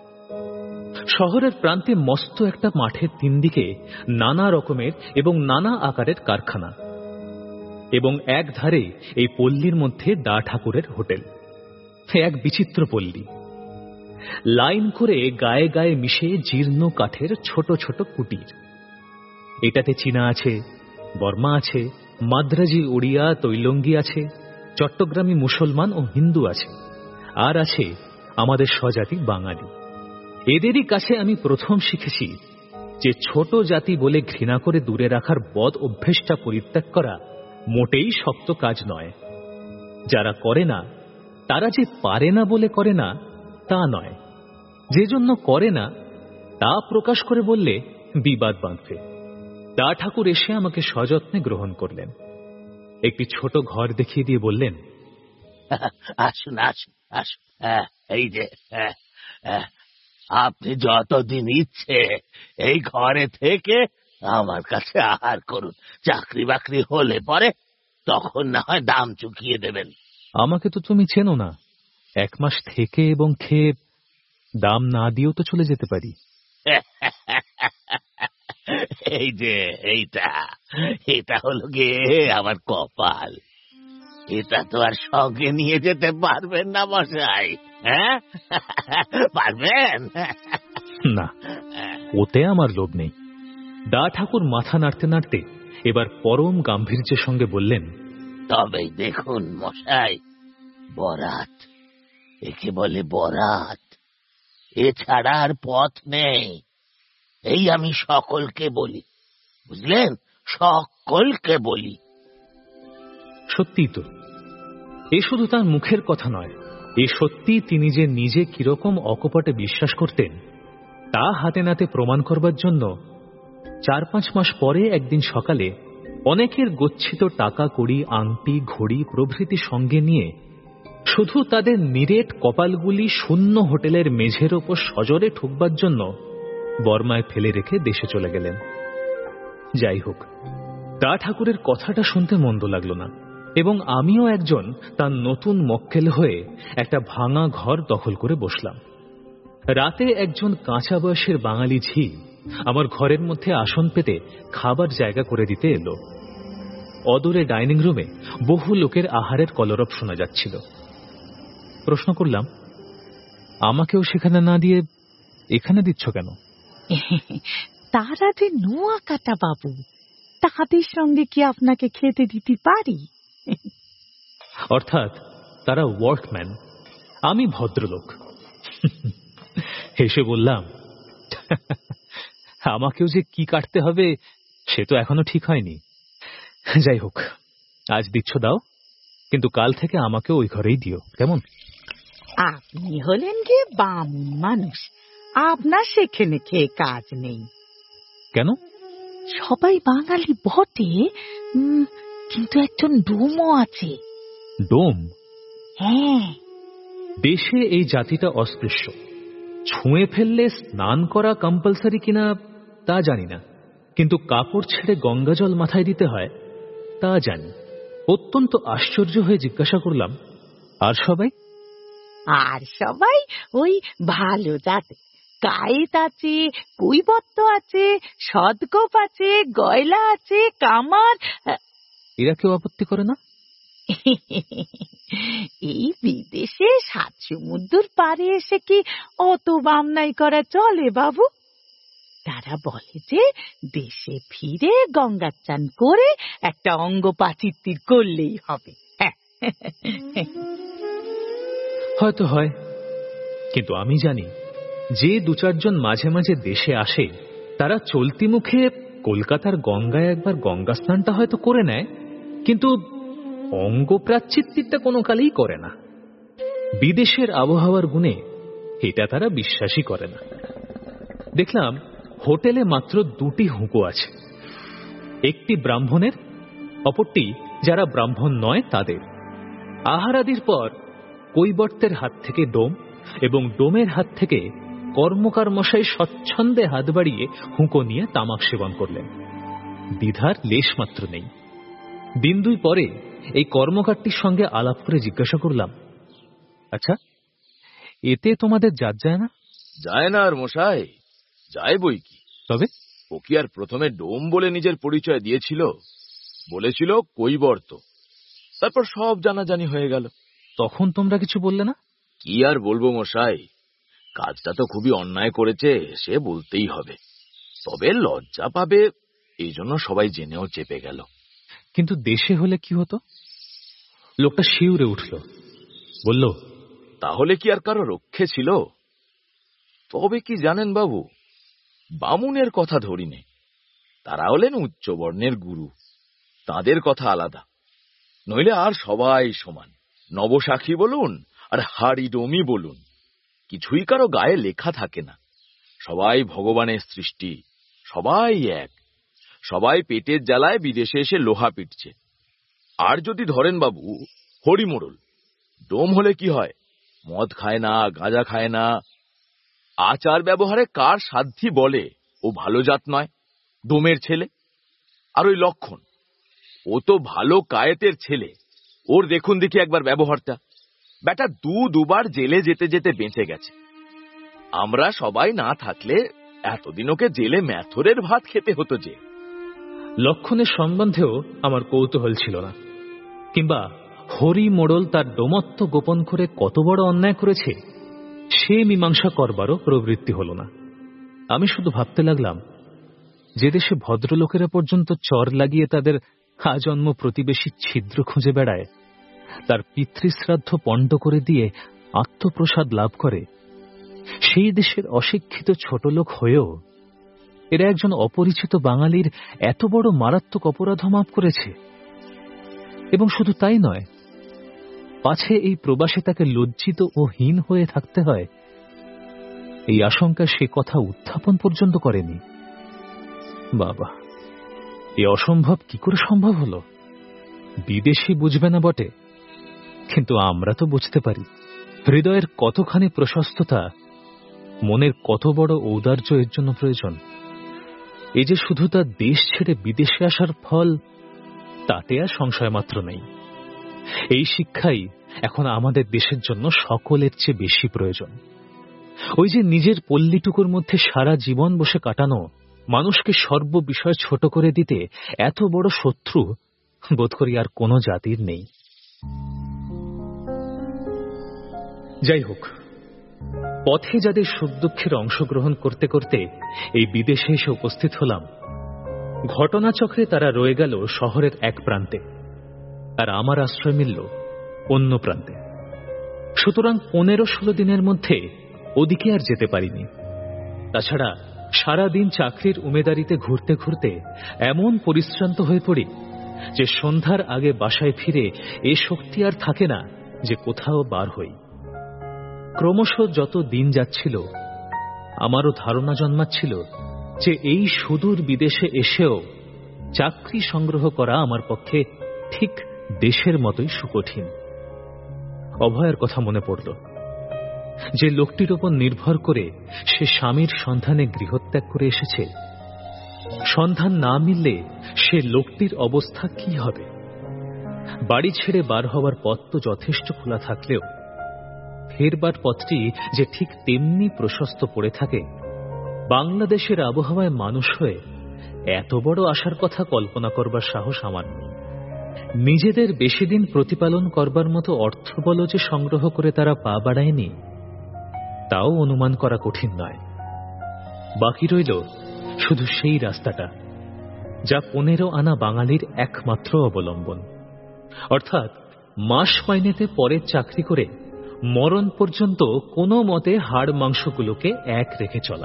[SPEAKER 3] শহরের প্রান্তে মস্ত একটা মাঠের 3 দিকে নানা রকমের এবং নানা আকারের কারখানা, এবং এক ধারে এই পল্লীর মধ্যে দা ঠাকুরের হোটেল। এক বিচিত্র পল্লী, লাইন করে গায়ে গায়ে মিশে জীর্ণ কাঠের ছোট ছোট কুটির। এটাতে চীনা আছে, বর্মা আছে, মাদ্রাজি ওড়িয়া তৈলঙ্গি আছে, চট্টগ্রামী মুসলমান ও হিন্দু আছে, আর আছে আমাদের স্বজাতি বাঙালি। এদেরই কাছে আমি প্রথম শিখেছি যে ছোট জাতি বলে ঘৃণা করে দূরে রাখার বদ অভ্যেসটা পরিত্যাগ করা মোটেই শক্ত কাজ নয়। যারা করে না তারা যে পারে না বলে করে না তা নয়, যে জন্য করে না তা প্রকাশ করে বললে বিবাদ বাঁধবে। দা ঠাকুর এসে আমাকে সযত্নে গ্রহণ করলেন, একটি ছোট ঘর দেখিয়ে দিয়ে বললেন,
[SPEAKER 5] আসুন আসুন আসুন, এই যে আপনি যতদিন ইচ্ছে এই ঘরে থেকে আমার কাছে আহার করুন। চাকরি বাকরি হলে পরে তখন না হয় দাম চুকিয়ে দেবেন।
[SPEAKER 3] আমাকে তো তুমি চেনো না, 1 মাস থেকে এবং খেয়ে দাম না দিয়েও তো চলে যেতে পারি।
[SPEAKER 5] এই যে এটা হলো গিয়ে আমার কপাল, এটা তো আর সঙ্গে নিয়ে যেতে পারবেন না মশাই। হ্যাঁ, পারবেন
[SPEAKER 3] না, ওতে আমার লোভ নেই। দা ঠাকুর মাথা নাড়তে নাড়তে এবার পরম গাম্ভীর্যের সঙ্গে বললেন,
[SPEAKER 5] তবে দেখুন মশাই, বরাত, একে বলে বরাত, এছাড়া আর পথ নেই। এই আমি সকলকে বলি, বুঝলেন, সকলকে বলি।
[SPEAKER 3] সত্যি তো, এ শুধু তার মুখের কথা নয়, এ সত্যি তিনি যে নিজে কিরকম অকপটে বিশ্বাস করতেন তা হাতে নাতে প্রমাণ করবার জন্য 4-5 মাস পরে একদিন সকালে অনেকের গচ্ছিত টাকা কড়ি, আংটি, ঘড়ি প্রভৃতি সঙ্গে নিয়ে শুধু তাদের নিরেট কপালগুলি শূন্য হোটেলের মেঝের ওপর সজোরে ঠুকবার জন্য বর্মায় ফেলে রেখে দেশে চলে গেলেন। যাই হোক, দা ঠাকুরের কথাটা শুনতে মন্দ লাগলো না, এবং আমিও একজন তার নতুন মক্কেল হয়ে একটা ভাঙা ঘর দখল করে বসলাম। রাতে একজন কাঁচা বয়সের বাঙালি ঝি আমার ঘরের মধ্যে আসন পেতে খাবার জায়গা করে দিতে এলো। অদূরে ডাইনিং রুমে বহু লোকের আহারের কলরব শোনা যাচ্ছিল। প্রশ্ন করলাম, আমাকেও সেখানে না দিয়ে এখানে দিচ্ছ কেন?
[SPEAKER 9] তারা যে নোয়া কাটা বাবু, তাদের সঙ্গে কি আপনাকে খেতে দিতে পারি?
[SPEAKER 3] অর্থাৎ তারা ওয়ার্কম্যান, আমি ভদ্রলোক। হেসে বললাম, আমাকেও যে কি কাটতে হবে সে তো এখনো ঠিক হয়নি। যাই হোক, আজ দিচ্ছ দাও, কিন্তু কাল থেকে আমাকেও ওই ঘরেই দিও, কেমন?
[SPEAKER 9] আপনি হলেন গিয়ে বামুন মানুষ, আপনার সেখানে খেয়ে কাজ নেই।
[SPEAKER 3] কেন?
[SPEAKER 9] সবাই বাঙালি বটে, কিন্তু একজন ডোমও আছে।
[SPEAKER 3] ডোম?
[SPEAKER 9] হ্যাঁ।
[SPEAKER 3] দেশে এই জাতিটা অস্পৃশ্য। ছুঁয়ে ফেললে স্নান করা কম্পালসারি কিনা তা জানি না, কিন্তু কাপড় ছেড়ে গঙ্গা জল মাথায় দিতে হয় তা জানি। অত্যন্ত আশ্চর্য হয়ে জিজ্ঞাসা করলাম, আর সবাই?
[SPEAKER 9] আর সবাই ওই ভালো জাতে, কায়েত আছে, কৈবত্য আছে, সদগোপ আছে, গয়লা আছে, কামার।
[SPEAKER 3] এরা কেউ আপত্তি করে না?
[SPEAKER 9] এই বিদেশে 7 সমুদ্র পারে এসে কি অত বামনাই করা চলে বাবু? তারা বলে যে দেশে ফিরে গঙ্গা চান করে একটা অঙ্গ পাচিত্তির করলেই হবে।
[SPEAKER 3] হয়তো হয়, কিন্তু আমি জানি যে 2-4 জন মাঝে মাঝে দেশে আসে তারা চলতি মুখে কলকাতার গঙ্গায় একবার গঙ্গা স্নানটা হয়তো করে নেয়, কিন্তু অঙ্গ প্রাচ্চিত্তিটা কোনো কালেই করে না। বিদেশের আবহাওয়ার গুণে এটা তারা বিশ্বাসই করে না। দেখলাম হোটেলে মাত্র 2টি হুঁকো আছে, একটি ব্রাহ্মণের, অপরটি যারা ব্রাহ্মণ নয় তাদের। আহারাদির পর কৈবর্তের হাত থেকে ডোম এবং ডোমের হাত থেকে কর্মকার মশাই স্বচ্ছন্দে হাত বাড়িয়ে হুঁকো নিয়ে তামাক সেবন করলেন। দ্বিধার লেশ মাত্র নেই। 1-2 পরে এই কর্মকারটির সঙ্গে আলাপ করে জিজ্ঞাসা করলাম, আচ্ছা, এতে তোমাদের জাত যায় না?
[SPEAKER 10] যায় না আর মশাই, যায় বই কি।
[SPEAKER 3] তবে
[SPEAKER 10] ও কি আর প্রথমে ডোম বলে নিজের পরিচয় দিয়েছিল? বলেছিল কৈবর্ত, তারপর সব জানাজানি হয়ে গেল।
[SPEAKER 3] তখন তোমরা কিছু বললে না?
[SPEAKER 10] কি আর বলবো মশাই, কাজটা তো খুবই অন্যায় করেছে, সে বলতেই হবে। তবে লজ্জা পাবে এই জন্য সবাই জেনেও চেপে গেল।
[SPEAKER 3] কিন্তু দেশে হলে কি হতো? লোকটা শিউরে উঠল, বলল,
[SPEAKER 10] তাহলে কি আর কারো রক্ষে ছিল? তবে কি জানেন বাবু, বামুনের কথা ধরিনে, তারা হলেন উচ্চ বর্ণের গুরু, তাদের কথা আলাদা। নইলে আর সবাই সমান, নবসাখী বলুন আর হাড়িডোমি বলুন, কিছুই কারো গায়ে লেখা থাকে না। সবাই ভগবানের সৃষ্টি, সবাই এক। সবাই পেটের জ্বালায় বিদেশে এসে লোহা পিটছে। আর যদি ধরেন বাবু হরিমোড়ল, ডোম হলে কি হয়? মদ খায় না, গাঁজা খায় না। আচার ব্যবহারে কার সাধ্যি বলে ও ভালো জাত নয়, ডোমের ছেলে। আর ওই লক্ষণ, ও তো ভালো কায়েতের ছেলে। ওর দেখুন দেখি একবার ব্যবহারটা। বেটা 2-2বার জেলে যেতে যেতে বেঁচে গেছে। আমরা সবাই না থাকলে এতদিন ওকে জেলে ম্যাথরের ভাত খেতে হতো যে।
[SPEAKER 3] লক্ষণের সম্বন্ধেও আমার কৌতূহল ছিল না, কিংবা হরি মোড়ল তার ডোমত্ব গোপন করে কত বড় অন্যায় করেছে সে মীমাংসা করবারও প্রবৃত্তি হল না। আমি শুধু ভাবতে লাগলাম, যে দেশে ভদ্রলোকেরা পর্যন্ত চর লাগিয়ে তাদের আজন্ম প্রতিবেশী ছিদ্র খুঁজে বেড়ায়, তার পিতৃশ্রাদ্ধ পণ্ড করে দিয়ে আত্মপ্রসাদ লাভ করে, সেই দেশের অশিক্ষিত ছোট লোক হয়েও এরা একজন অপরিচিত বাঙালির এত বড় মারাত্মক অপরাধ মাফ করেছে। এবং শুধু তাই নয়, পাছে এই প্রবাসে তাকে লজ্জিত ও হীন হয়ে থাকতে হয়, এই আশঙ্কা সে কথা উত্থাপন পর্যন্ত করেনি। বাবা, এ অসম্ভব কি করে সম্ভব হলো? বিদেশি বুঝবে না বটে, কিন্তু আমরা তো বুঝতে পারি। হৃদয়ের কতখানি প্রশস্ততা, মনের কত বড় ঔদার্য এর জন্য প্রয়োজন। এই যে শুধু তার দেশ ছেড়ে বিদেশে আসার ফল, তাতে আর সংশয় মাত্র নেই। এই শিক্ষাই এখন আমাদের দেশের জন্য সকলের চেয়ে বেশি প্রয়োজন। ওই যে নিজের পল্লীটুকুর মধ্যে সারা জীবন বসে কাটানো, মানুষকে সর্ববিষয় ছোট করে দিতে এত বড় শত্রু বোধ করি আর কোনো জাতির নেই। যাই হোক, পথে যাদের সুখ দুঃখের অংশগ্রহণ করতে করতে এই বিদেশে এসে উপস্থিত হলাম, ঘটনাচক্রে তারা রয়ে গেল শহরের এক প্রান্তে, আর আমার আশ্রয় মিলল অন্য প্রান্তে। সুতরাং 15-16 দিনের মধ্যে ওদিকে আর যেতে পারিনি। তাছাড়া সারাদিন চাকরির উমেদারিতে ঘুরতে ঘুরতে এমন পরিশ্রান্ত হয়ে পড়ি যে সন্ধ্যার আগে বাসায় ফিরে এ শক্তি আর থাকে না যে কোথাও বার হই। ক্রমশ যত দিন যাচ্ছিল, আমারও ধারণা জন্মাচ্ছিল যে এই সুদূর বিদেশে এসেও চাকরি সংগ্রহ করা আমার পক্ষে ঠিক দেশের মতোই সুকঠিন। অভয়ের কথা মনে পড়ল, যে লোকটির উপর নির্ভর করে সে স্বামীর সন্ধানে গৃহত্যাগ করে এসেছে। সন্ধান না মিললে সে লোকটির অবস্থা কি হবে? বাড়ি ছেড়ে বার হওয়ার পথ তো যথেষ্ট খোলা থাকলেও ফেরবার পথটি যে ঠিক তেমনি প্রশস্ত পড়ে থাকে, বাংলাদেশের আবহাওয়ায় মানুষ হয়ে এত বড় আশার কথা কল্পনা করবার সাহস আমার নেই। নিজেদের বেশি দিন প্রতিপালন করবার মতো অর্থবল যে সংগ্রহ করে তারা পা বাড়ায়নি, তাও অনুমান করা কঠিন নয়। বাকি রইল শুধু সেই রাস্তাটা, যা 15 আনা বাঙালির একমাত্র অবলম্বন, অর্থাৎ মাস মাইনেতে পরের চাকরি করে মরণ পর্যন্ত কোনো মতে হাড় মাংসগুলোকে এক রেখে চলা।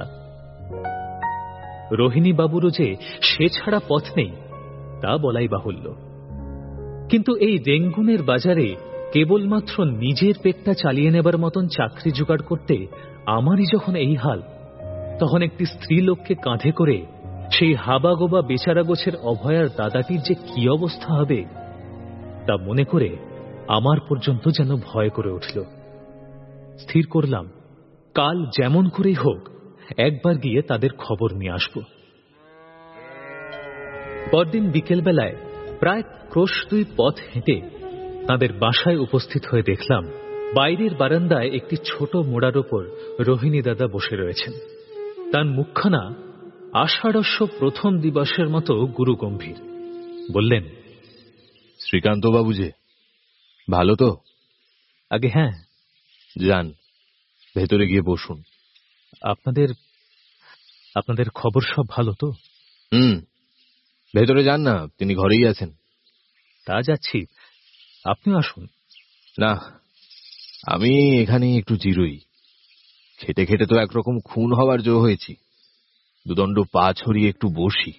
[SPEAKER 3] রোহিণী বাবুরও যে সে ছাড়া পথ নেই তা বলাই বাহুল্য। কিন্তু এই রেঙ্গুনের বাজারে কেবলমাত্র নিজের পেটটা চালিয়ে নেবার মতন চাকরি জোগাড় করতে আমারই যখন এই হাল, তখন একটি স্ত্রীলোককে কাঁধে করে সেই হাবাগোবা বেচারা গোছের অভয়ার দাদাটির যে কি অবস্থা হবে তা মনে করে আমার পর্যন্ত যেন ভয় করে উঠল। স্থির করলাম, কাল যেমন করেই হোক একবার গিয়ে তাদের খবর নিয়ে আসব। পরদিন বিকেলবেলায় প্রায় ক্রোশ 2 পথ হেঁটে তাদের বাসায় উপস্থিত হয়ে দেখলাম, বাইরের বারান্দায় একটি ছোট মোড়ার ওপর রোহিণী দাদা বসে রয়েছেন। তার মুখখানা আষাঢ়স্য প্রথম দিবসের মতো গুরুগম্ভীর। বললেন,
[SPEAKER 10] শ্রীকান্ত বাবু যে ভালো তো?
[SPEAKER 3] আগে হ্যাঁ।
[SPEAKER 10] যান, ভেতরে গিয়ে বসুন।
[SPEAKER 3] আপনাদের খবর সব ভালো তো?
[SPEAKER 10] ভেতরে যান না, তিনি ঘরেই আছেন।
[SPEAKER 3] তা যাচ্ছি, আপনিও আসুন।
[SPEAKER 10] না, আমি এখানে একটু জিরোই। খেটে খেটে তো একরকম খুন হওয়ার জো হয়েছি, দুদণ্ড পা ছড়িয়ে একটু বসি।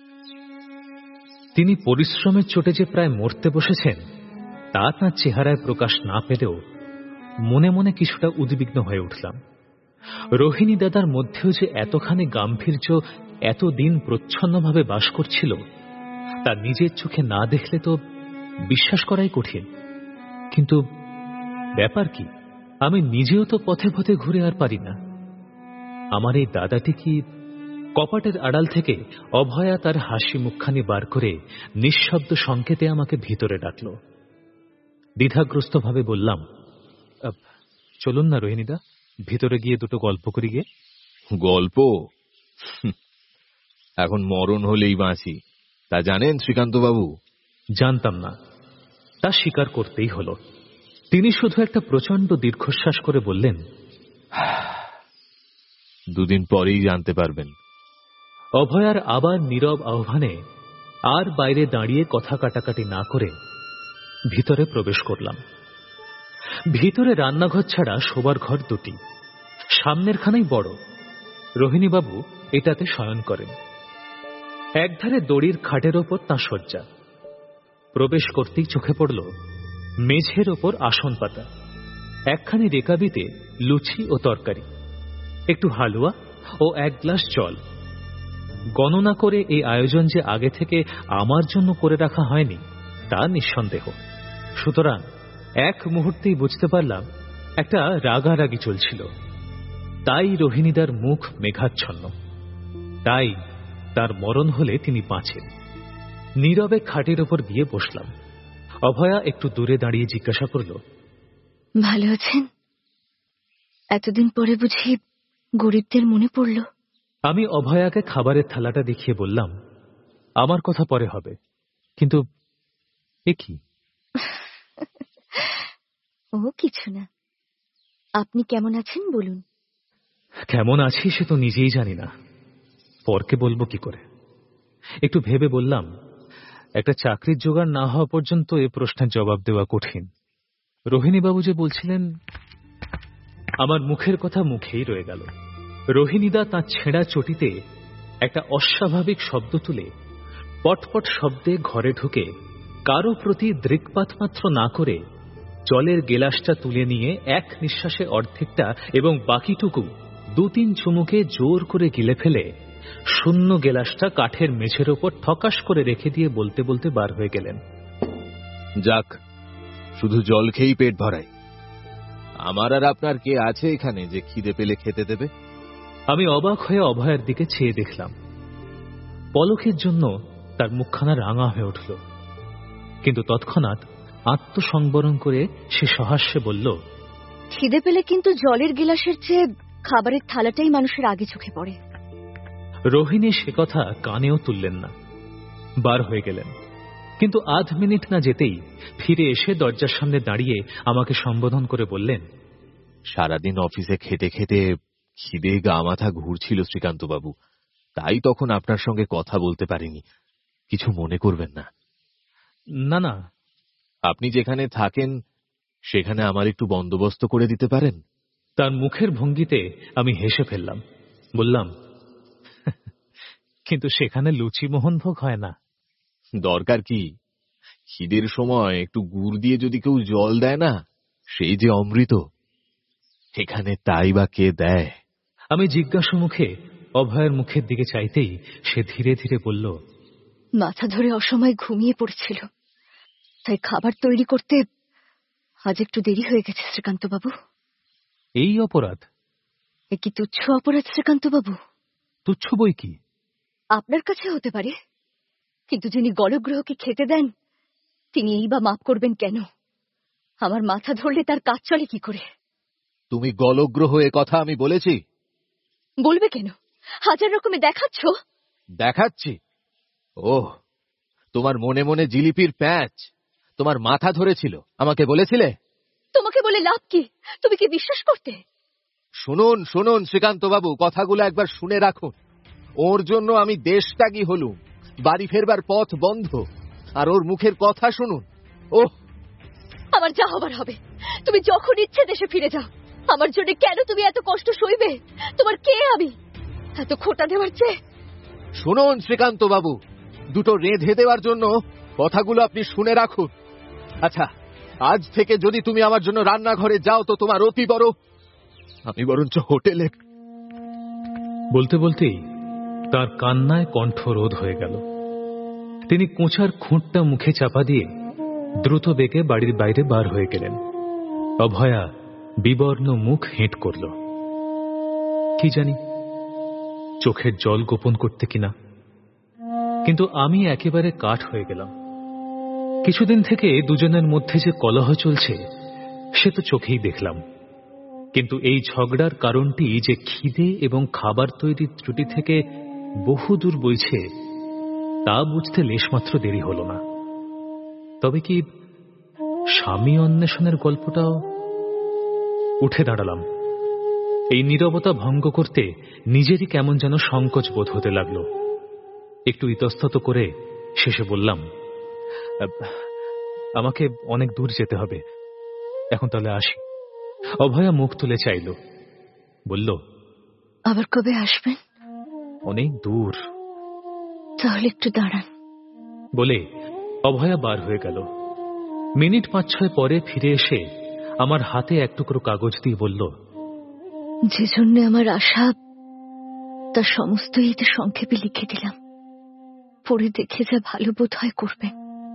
[SPEAKER 3] তিনি পরিশ্রমের চোটে যে প্রায় মরতে বসেছেন তা তাঁর চেহারায় প্রকাশ না পেলেও মনে মনে কিছুটা উদ্বিগ্ন হয়ে উঠলাম। রোহিণী দাদার মধ্যেও যে এতখানি গাম্ভীর্য এতদিন প্রচ্ছন্নভাবে বাস করছিল, তা নিজের চোখে না দেখলে তো বিশ্বাস করাই কঠিন। কিন্তু ব্যাপার কি, আমি নিজেও তো পথে পথে ঘুরে আর পারি না। আমার এই দাদাটি কি? কপাটের আড়াল থেকে অভয়া তার হাসি মুখখানি বার করে নিঃশব্দ সংকেতে আমাকে ভিতরে ডাকল। দ্বিধাগ্রস্ত ভাবে বললাম, চলুন না রোহিণীদা, ভিতরে গিয়ে দুটো গল্প করি গে।
[SPEAKER 10] গল্প? এখন মরণ হলেই বাঁচি, তা জানেন শ্রীকান্ত বাবু?
[SPEAKER 3] জানতাম না, তা স্বীকার করতেই হলো। তিনি শুধু একটা প্রচন্ড দীর্ঘশ্বাস করে বললেন,
[SPEAKER 10] 2 দিন পরেই জানতে পারবেন।
[SPEAKER 3] অভয়ার আবার নীরব আহ্বানে আর বাইরে দাঁড়িয়ে কথা কাটাকাটি না করে ভিতরে প্রবেশ করলাম। ভিতরে রান্নাঘর ছাড়া শোবার ঘর 2টি। সামনের খানাই বড়, রোহিণীবাবু এটাতে শয়ন করেন। একধারে দড়ির খাটের ওপর তাঁর শয্যা। প্রবেশ করতেই চোখে পড়ল মেঝের ওপর আসন পাতা, একখানি রেকাবিতে লুচি ও তরকারি, একটু হালুয়া ও 1 গ্লাস জল। গণনা করে এই আয়োজন যে আগে থেকে আমার জন্য করে রাখা হয়নি তা নিঃসন্দেহ। সুতরাং এক মুহূর্তেই বুঝতে পারলাম একটা রাগারাগি চলছিল। তাই রোহিণীদার মুখ মেঘাচ্ছন্ন, তাই তার মরণ হলে তিনি বাঁচেন। নীরবে খাটের ওপর গিয়ে বসলাম। অভয়া একটু দূরে দাঁড়িয়ে জিজ্ঞাসা করল,
[SPEAKER 6] ভালো আছেন? এতদিন পরে বুঝি গরিবদের মনে পড়ল?
[SPEAKER 3] আমি অভয়াকে খাবারের থালাটা দেখিয়ে বললাম, আমার কথা পরে হবে, কিন্তু এ কি?
[SPEAKER 6] ও কিছু না, আপনি কেমন আছেন বলুন।
[SPEAKER 3] কেমন আছি সে তো নিজেই জানি না, পরকে বলবো কি করে। একটু ভেবে বললাম, একটা চাকরির জোগাড় না হওয়া পর্যন্ত এ প্রশ্নের জবাব দেওয়া কঠিন। রোহিণীবাবু যে বলছিলেন, আমার মুখের কথা মুখেই রয়ে গেল। রোহিণীদা তাঁর ছেঁড়া চটিতে একটা অস্বাভাবিক শব্দ তুলে পটপট শব্দে ঘরে ঢুকে কারো প্রতি দৃকপাত মাত্র না করে জলের গেলাসটা তুলে নিয়ে এক নিঃশ্বাসে অর্ধেকটা এবং বাকিটুকু 2-3 চুমুকে জোর করে গিলে ফেলে শূন্য গেলাসটা কাঠের মেঝের ওপর ঠকাস করে রেখে দিয়ে বলতে বলতে বার হয়ে গেলেন,
[SPEAKER 10] যাক, শুধু জল খেয়েই পেট ভরাই। আমার আর আপনার কে আছে এখানে যে খিদে পেলে খেতে দেবে?
[SPEAKER 3] আমি অবাক হয়ে অভয়ের দিকে চেয়ে দেখলাম। পলকের জন্য তার মুখখানা রাঙা হয়ে উঠল, কিন্তু তৎক্ষণাৎ আত্মসংবরণ করে সে সহাস্যে বলল,
[SPEAKER 6] খিদে পেলে কিন্তু জলের গিলাসের চেয়ে খাবারের থালাটাই মানুষের আগে চোখে পড়ে।
[SPEAKER 3] রোহিণী সে কথা কানেও তুললেন না, বার হয়ে গেলেন। কিন্তু আধ মিনিট না যেতেই ফিরে এসে দরজার সামনে দাঁড়িয়ে আমাকে সম্বোধন করে বললেন,
[SPEAKER 10] সারাদিন অফিসে খেতে খেতে খিদে গা মাথা ঘুরছিল শ্রীকান্তবাবু, তাই তখন আপনার সঙ্গে কথা বলতে পারিনি। কিছু মনে করবেন না।
[SPEAKER 3] না না,
[SPEAKER 10] আপনি যেখানে থাকেন সেখানে আমার একটু বন্দোবস্ত করে দিতে পারেন?
[SPEAKER 3] তার মুখের ভঙ্গিতে আমি হেসে ফেললাম, বললাম, কিন্তু সেখানে লুচি মোহনভোগ হয় না।
[SPEAKER 10] দরকার কি? খিদের সময় একটু গুড় দিয়ে যদি কেউ জল দেয় না, সেই যে অমৃত। এখানে তাই বা কে দেয়?
[SPEAKER 3] আমি জিজ্ঞাসা মুখে অভয়ের মুখের দিকে চাইতেই সে ধীরে ধীরে বলল,
[SPEAKER 6] মাথা ধরে অসময় ঘুমিয়ে পড়েছিল, তাই খাবার তৈরি করতে আজ একটু দেরি হয়ে গেছে শ্রীকান্তবাবু।
[SPEAKER 3] এই অপরাধ?
[SPEAKER 6] এ কি তুচ্ছ অপরাধ শ্রীকান্তবাবু?
[SPEAKER 3] তুচ্ছ বই কি?
[SPEAKER 6] আপনার কাছে হতে পারে, কিন্তু যিনি গলগ্রহকে খেতে দেন তিনি এই বা মাফ করবেন কেন? আমার মাথা ধরলে তার কাজ চলে কি করে?
[SPEAKER 10] তুমি গলগ্রহ এ কথা আমি বলেছি?
[SPEAKER 6] বলবে কেন? হাজার রকমে দেখাচ্ছ।
[SPEAKER 10] দেখাচ্ছি? ওহ, তোমার মনে মনে জিলিপির প্যাঁচ তোমার মাথা ধরেছিল, আমাকে বলেছিলে।
[SPEAKER 6] তোমাকে বলে লাভ কি? তুমি কি বিশ্বাস করতে?
[SPEAKER 10] শুনুন শুনুন শ্রীকান্তবাবু, কথাগুলো একবার শুনে রাখুন। ওর জন্য আমি দেশত্যাগী হলুম, বাড়ি ফেরবার পথ বন্ধ, আর ওর মুখের কথা শুনুন। ওহ,
[SPEAKER 6] আমার যা হবার হবে, তুমি যখন ইচ্ছে দেশে ফিরে যাও। আমার জন্য কেন তুমি এত কষ্ট সইবে? তোমার কে আমি এত খোটা দেওয়ার চেয়ে?
[SPEAKER 10] শুনুন শ্রীকান্তবাবু, দুটো রেঁধে দেওয়ার জন্য কথাগুলো আপনি শুনে রাখুন। আচ্ছা, আজ থেকে যদি তুমি আমার জন্য রান্নাঘরে যাও তো তোমার অতি বড়, আমি বরঞ্চ হোটেলে।
[SPEAKER 3] বলতে বলতেই তার কান্নায় কণ্ঠ রোধ হয়ে গেল। তিনি কোঁচার খুঁটটা মুখে চাপা দিয়ে দ্রুত বেগে বাড়ির বাইরে বার হয়ে গেলেন। অভয়া বিবর্ণ মুখ হেঁট করল। কি জানি চোখের জল গোপন করতে কিনা, কিন্তু আমি একেবারে কাঠ হয়ে গেলাম। কিছুদিন থেকে দুজনের মধ্যে যে কলহ চলছে সে তো চোখেই দেখলাম, কিন্তু এই ঝগড়ার কারণটি যে খিদে এবং খাবার তৈরির ত্রুটি থেকে বহু দূর বইছে তা বুঝতে লেশমাত্র দেরি হল না। তবে কি স্বামী অন্বেষণের গল্পটাও? উঠে দাঁড়ালাম। এই নীরবতা ভঙ্গ করতে নিজেরই কেমন যেন সংকোচ বোধ হতে লাগলো। একটু ইতস্তত করে শেষে বললাম, আমাকে অনেক দূর যেতে হবে, এখন তাহলে আসি। অভয়া মুখ তুলে চাইল, বলল,
[SPEAKER 6] আবার কবে আসবেন?
[SPEAKER 3] অনেক দূর।
[SPEAKER 6] তাহলে একটু দাঁড়ান।
[SPEAKER 3] বলে অভয়া বার হয়ে গেল। মিনিট 5-6 পরে ফিরে এসে আমার হাতে এক টুকরো কাগজ দিয়ে বলল,
[SPEAKER 6] যে জন্য আমার আশা তার সমস্তই এতে সংক্ষেপে লিখে দিলাম। পড়ে দেখে যা ভালো বোধ হয় করবেন।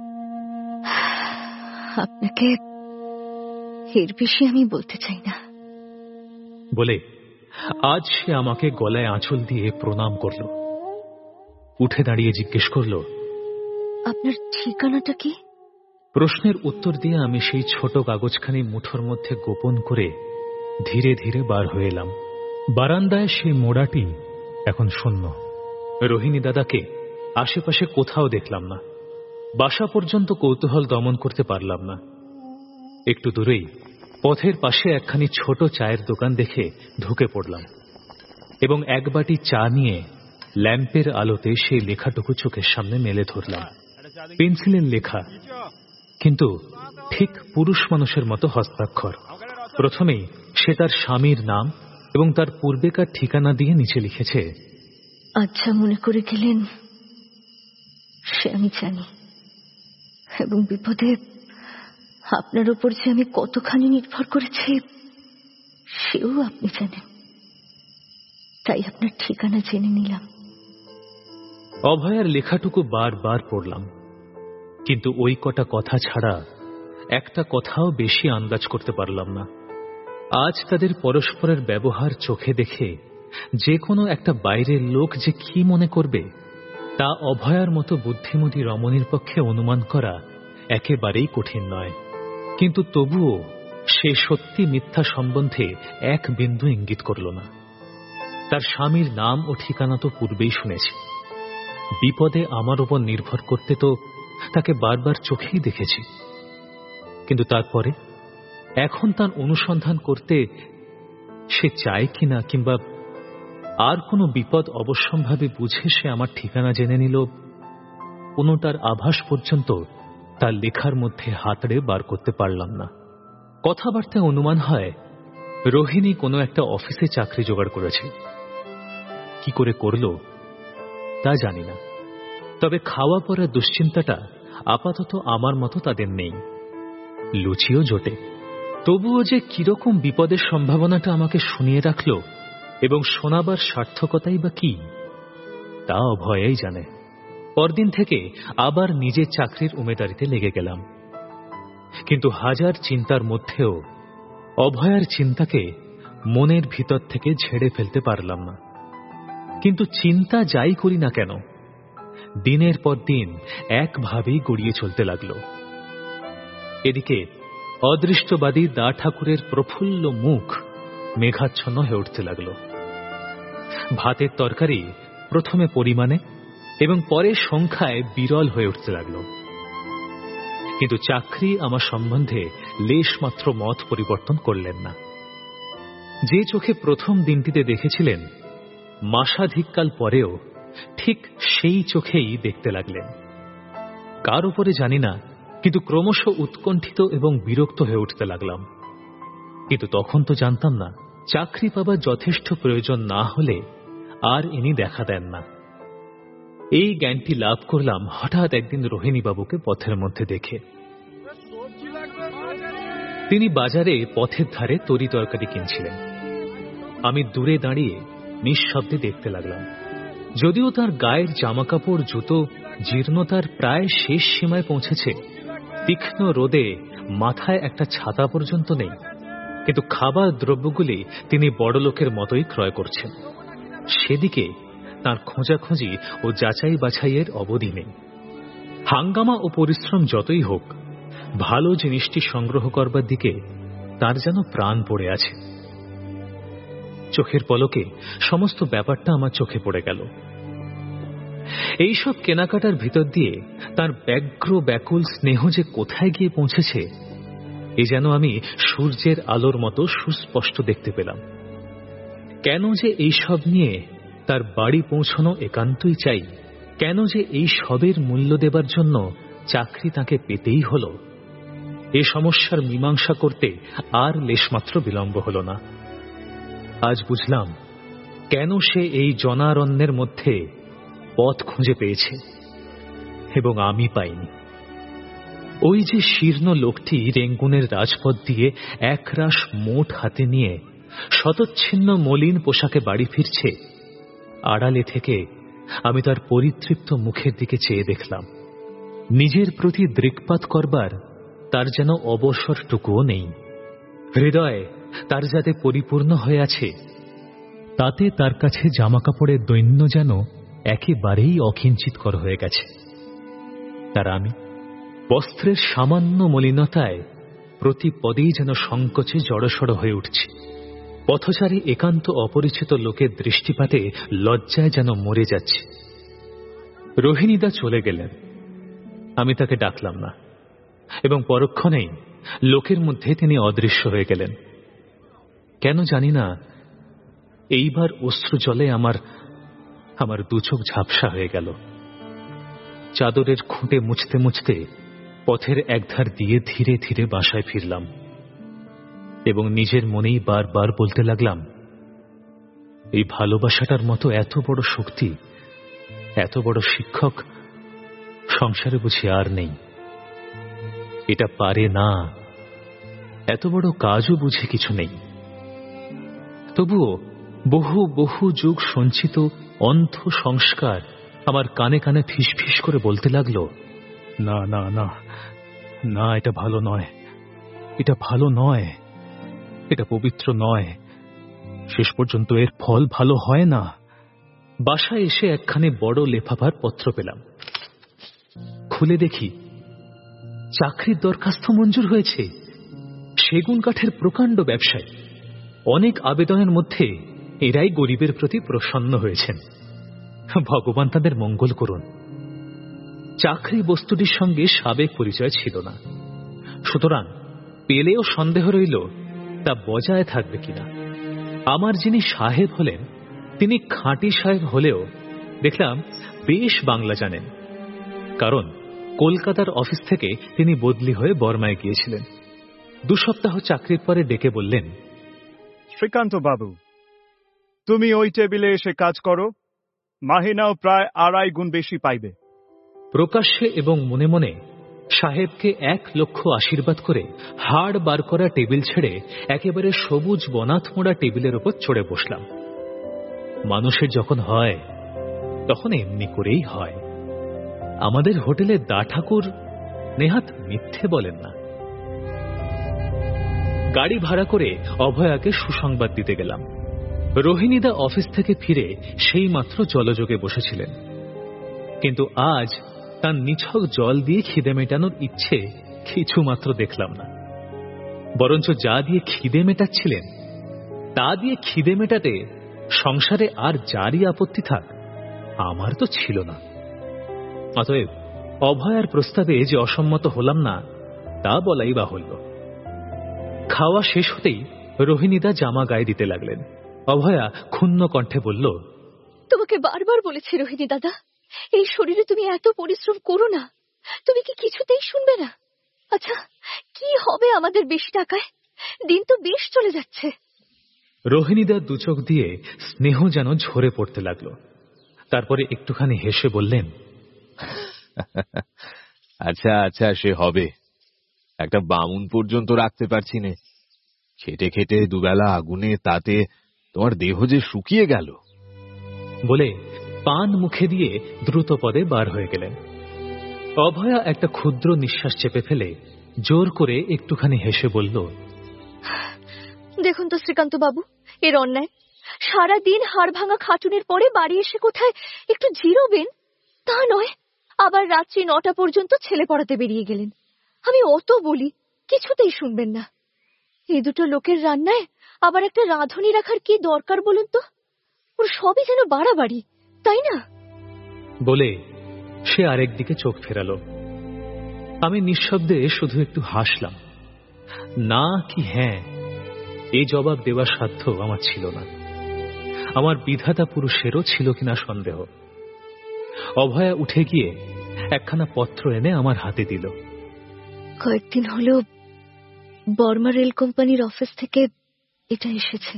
[SPEAKER 6] আপনাকে এর বেশি আমি বলতে চাই না।
[SPEAKER 3] বলে আজ সে আমাকে গলায় আঁচল দিয়ে প্রণাম করল। উঠে দাঁড়িয়ে জিজ্ঞেস করল,
[SPEAKER 6] আপনার ঠিকানাটা কি?
[SPEAKER 3] প্রশ্নের উত্তর দিয়ে আমি সেই ছোট কাগজখানি মুঠোর মধ্যে গোপন করে ধীরে ধীরে বার হয়ে এলাম। বারান্দায় সেই মোড়াটি এখন শূন্য। রোহিণী দাদাকে আশেপাশে কোথাও দেখলাম না। বাসা পর্যন্ত কৌতূহল দমন করতে পারলাম না। একটু দূরেই পথের পাশে একখানি ছোট চায়ের দোকান দেখে ঢুকে পড়লাম এবং এক বাটি চা নিয়ে ল্যাম্পের আলোতে সেই লেখাটুকু চোখের সামনে মেলে ধরলাম। পেন্সিলের লেখা, কিন্তু ঠিক পুরুষ মানুষের মতো হস্তাক্ষর। প্রথমেই সে তার স্বামীর নাম এবং তার পূর্বেকার ঠিকানা দিয়ে নিচে লিখেছে,
[SPEAKER 6] আচ্ছা মনে করে গেলেন সে আমি জানি, এবং বিপদে আপনার উপর যে আমি কতখানি নির্ভর করেছি সেও আপনি জানেন, তাই আপনার ঠিকানা জেনে নিলাম।
[SPEAKER 3] অভয়ার লেখাটুকু বারবার পড়লাম, কিন্তু ওই কটা কথা ছাড়া একটা কথাও বেশি আন্দাজ করতে পারলাম না। আজ তাদের পরস্পরের ব্যবহার চোখে দেখে যে কোনো একটা বাইরের লোক যে কি মনে করবে তা অভয়ার মতো বুদ্ধিমতী রমণীর পক্ষে অনুমান করা একেবারেই কঠিন নয়। কিন্তু তবুও সে সত্যি মিথ্যা সম্বন্ধে এক বিন্দু ইঙ্গিত করল না। তার স্বামীর নাম ও ঠিকানা তো পূর্বেই শুনেছি। বিপদে আমার উপর নির্ভর করতে তো তাকে বারবার চোখেই দেখেছি। কিন্তু তারপরে এখন তার অনুসন্ধান করতে সে চায় কিনা, কিংবা আর কোনো বিপদ অবশ্যম্ভাবী বুঝে সে আমার ঠিকানা জেনে নিল, কোনোটার আভাস পর্যন্ত তার লেখার মধ্যে হাতড়ে বার করতে পারলাম না। কথাবার্তায় অনুমান হয় রোহিণী কোনো একটা অফিসে চাকরি জোগাড় করেছে। কি করে করল তা জানি না, তবে খাওয়া পড়ার দুশ্চিন্তাটা আপাতত আমার মতো তাদের নেই। লুচিও জোটে। তবুও যে কিরকম বিপদের সম্ভাবনাটা আমাকে শুনিয়ে রাখল এবং শোনাবার সার্থকতাই বা কি, তা অভয়েই জানে। পরদিন থেকে আবার নিজের চাকরির উমেদারিতে লেগে গেলাম। কিন্তু হাজার চিন্তার মধ্যেও অভয়ার চিন্তাকে মনের ভিতর থেকে ঝেড়ে ফেলতে পারলাম না। কিন্তু চিন্তা যাই করি না কেন, দিনের পর দিন একভাবেই গড়িয়ে চলতে লাগল। এদিকে অদৃষ্টবাদী দা ঠাকুরের প্রফুল্ল মুখ মেঘাচ্ছন্ন হয়ে উঠতে লাগল। ভাতের তরকারি প্রথমে পরিমাণে এবং পরে সংখ্যায় বিরল হয়ে উঠতে লাগল। কিন্তু চাকরি আমার সম্বন্ধে লেশমাত্র মত পরিবর্তন করলেন না। যে চোখে প্রথম দিনটিতে দেখেছিলেন, মাসাধিককাল পরেও ঠিক সেই চোখেই দেখতে লাগলেন। কার উপরে জানি না, কিন্তু ক্রমশ উৎকণ্ঠিত এবং বিরক্ত হয়ে উঠতে লাগলাম। কিন্তু তখন তো জানতাম না, চাকরি পাবার যথেষ্ট প্রয়োজন না হলে আর ইনি দেখা দেন না। এই জ্ঞানটি লাভ করলাম হঠাৎ একদিন রোহিণীবাবুকে পথের মধ্যে দেখে। তিনি বাজারে পথের ধারে তরি তরকারি কিনছিলেন। আমি দূরে দাঁড়িয়ে নিঃশব্দে দেখতে লাগলাম। যদিও তার গায়ের জামাকাপড় জুতো জীর্ণতার প্রায় শেষ সীমায় পৌঁছেছে, তীক্ষ্ণ রোদে মাথায় একটা ছাতা পর্যন্ত নেই, কিন্তু খাবার দ্রব্যগুলি তিনি বড়লোকের মতোই ক্রয় করছেন। সেদিকে তার খোঁজাখুঁজি ও যাচাই বাছাইয়ের অবধি নেই। হাঙ্গামা ও পরিশ্রম যতই হোক, ভালো জিনিসটি সংগ্রহ করবার দিকে তার যেন প্রাণ পড়ে আছে। চোখের পলকে সমস্ত ব্যাপারটা আমার চোখে পড়ে গেল। এইসব কেনাকাটার ভিতর দিয়ে তার ব্যগ্র ব্যাকুল স্নেহ যে কোথায় গিয়ে পৌঁছেছে, এ যেন আমি সূর্যের আলোর মতো সুস্পষ্ট দেখতে পেলাম। কেন যে এই সব নিয়ে তার বাড়ি পৌঁছানো একান্তই চাই, কেন যে এই সবের মূল্য দেবার জন্য চাকরি তাকে পেতেই হল, এ সমস্যার মীমাংসা করতে আর লেশমাত্র বিলম্ব হল না। আজ বুঝলাম কেন সে এই জনারণ্যের মধ্যে পথ খুঁজে পেয়েছে এবং আমি পাইনি। ওই যে শীর্ণ লোকটি রেঙ্গুনের রাজপথ দিয়ে একরাশ মোট হাতে নিয়ে শতচ্ছিন্ন মলিন পোশাকে বাড়ি ফিরছে, আড়ালে থেকে আমি তার পরিতৃপ্ত মুখের দিকে চেয়ে দেখলাম। নিজের প্রতি দৃকপাত করবার তার যেন অবসরটুকুও নেই। হৃদয় তার যাতে পরিপূর্ণ হয়ে আছে, তাতে তার কাছে জামাকাপড়ের দৈন্য যেন একেবারেই অকিঞ্চিতকর হয়ে গেছে। তার আমি বস্ত্রের সামান্য মলিনতায় প্রতি পদেই যেন সংকোচে জড়সড় হয়ে উঠছি। পথচারী একান্ত অপরিচিত লোকের দৃষ্টিপাতে লজ্জায় যেন মরে যাচ্ছে। রোহিণীদা চলে গেলেন। আমি তাকে ডাকলাম না এবং পরক্ষণেই লোকের মধ্যে তিনি অদৃশ্য হয়ে গেলেন। কেন জানি না, এইবার অশ্রু জলে আমার দু চোখ ঝাপসা হয়ে গেল। চাদরের খুঁটে মুছতে মুছতে পথের একধার দিয়ে ধীরে ধীরে বাসায় ফিরলাম এবং নিজের মনেই বারবার বলতে লাগলাম, এই ভালোবাসাটার মতো এত বড় শক্তি, এত বড় শিক্ষক সংসারে বুঝি আর নেই। এটা পারে না, এত বড় কাজও বুঝি কিছু নেই। তবুও বহু বহু যুগ সঞ্চিত অন্থ সংস্কার আমার কানে কানে ফিসফিস করে বলতে লাগলো, না না না না, এটা ভালো নয়, এটা ভালো নয়, এটা পবিত্র নয়, শেষ পর্যন্ত এর ফল ভালো হয় না। বাসায় এসে একখানে বড় লেফাফার পত্র পেলাম। খুলে দেখি চাকরির দরখাস্ত মঞ্জুর হয়েছে। সেগুন কাঠের প্রকাণ্ড ব্যবসায়ী। অনেক আবেদনের মধ্যে এরাই গরিবের প্রতি প্রসন্ন হয়েছেন। ভগবান তাদের মঙ্গল করুন। চাকরি বস্তুটির সঙ্গে সাবেক পরিচয় ছিল না, সুতরাং পেলেও সন্দেহ রইল তা বজায় থাকবে কিনা। আমার যিনি সাহেব হলেন তিনি খাঁটি সাহেব হলেও দেখলাম বেশ বাংলা জানেন, কারণ কলকাতার অফিস থেকে তিনি বদলি হয়ে বর্মায় গিয়েছিলেন। 2 সপ্তাহ চাকরির পরে ডেকে বললেন,
[SPEAKER 11] শ্রীকান্ত বাবু, তুমি ওই টেবিলে এসে কাজ করো, মাহিনাও প্রায় 2.5 গুণ বেশি পাইবে।
[SPEAKER 3] প্রকাশ্যে এবং মনে মনে সাহেবকে 1 লক্ষ আশীর্বাদ করে হাড় বার করা টেবিল ছেড়ে একেবারে সবুজ বনাথ মোড়া টেবিলের উপর চড়ে বসলাম। মানুষের যখন হয় তখন এমনি করেই হয়। আমাদের হোটেলে দা ঠাকুর নেহাত মিথ্যে বলেন না। গাড়ি ভাড়া করে অভয়াকে সুসংবাদ দিতে গেলাম। রোহিণীদা অফিস থেকে ফিরে সেই মাত্র জলযোগে বসেছিলেন, কিন্তু আজ তার নিছক জল দিয়ে খিদে মেটানোর ইচ্ছে কিছু মাত্র দেখলাম না। বরঞ্চ যা দিয়ে খিদে মেটাচ্ছিলেন তা দিয়ে খিদে মেটাতে সংসারে আর যারই আপত্তি থাক, আমার তো ছিল না। অতএব অভয়ার প্রস্তাবে যে অসম্মত হলাম না তা বলাই বাহুল্য। খাওয়া শেষ হতেই রোহিণীদা জামা গায়ে দিতে লাগলেন। অভয়া ক্ষুণ্ণ কণ্ঠে বলল,
[SPEAKER 6] তোমাকে বারবার বলেছি রোহিণী দাদা, এই শরীরে তুমি এত পরিশ্রম করো না। তুমি কি কিছুতেই শুনবে না? আচ্ছা, কি হবে আমাদের বেশি টাকায়? দিন তো বেশ চলে যাচ্ছে।
[SPEAKER 3] রোহিণীদা 2 চোখ দিয়ে স্নেহ যেন ঝরে পড়তে লাগলো। তারপরে একটুখানি হেসে বললেন,
[SPEAKER 10] আচ্ছা আচ্ছা, সে হবে। একটা বামুন পর্যন্ত রাখতে পারছি না। খেটে খেটে 2 বেলা আগুনে তাতে তোমার দেহ যে শুকিয়ে গেল।
[SPEAKER 3] বলে পান মুখে দিয়ে দ্রুত পদে বার হয়ে গেলেন। অভয়া একটা ক্ষুদ্র নিঃশ্বাস চেপে ফেলে জোর করে একটুখানি হেসে বলল,
[SPEAKER 6] দেখুন তো শ্রীকান্ত বাবু, এর অন্যায়। সারাদিন হাড় ভাঙা খাটুনের পরে বাড়ি এসে কোথায় একটু জিরোবেন তা নয়, আবার রাত্রি 9টা পর্যন্ত ছেলে পড়াতে বেরিয়ে গেলেন। আমি অত বলি, কিছুতেই শুনবেন না। এই 2টো লোকের রান্নায় আবার একটা রাঁধুনি রাখার কি দরকার বলুন তো? ওর সবই যেন বাড়াবাড়ি, তাই না?
[SPEAKER 3] বলে সে আরেকদিকে চোখ ফেরালো। আমি নিঃশব্দে শুধু একটু হাসলাম। না কি হ্যাঁ, এই জবাব দেওয়ার সাধ্য আমার ছিল না। আমার বিধাতা পুরুষেরও ছিল কিনা সন্দেহ। অভয়া উঠে গিয়ে একখানা পত্র এনে আমার হাতে দিল।
[SPEAKER 6] কয়েকদিন হলো বর্মা রেল কোম্পানির অফিস থেকে এটা এসেছে।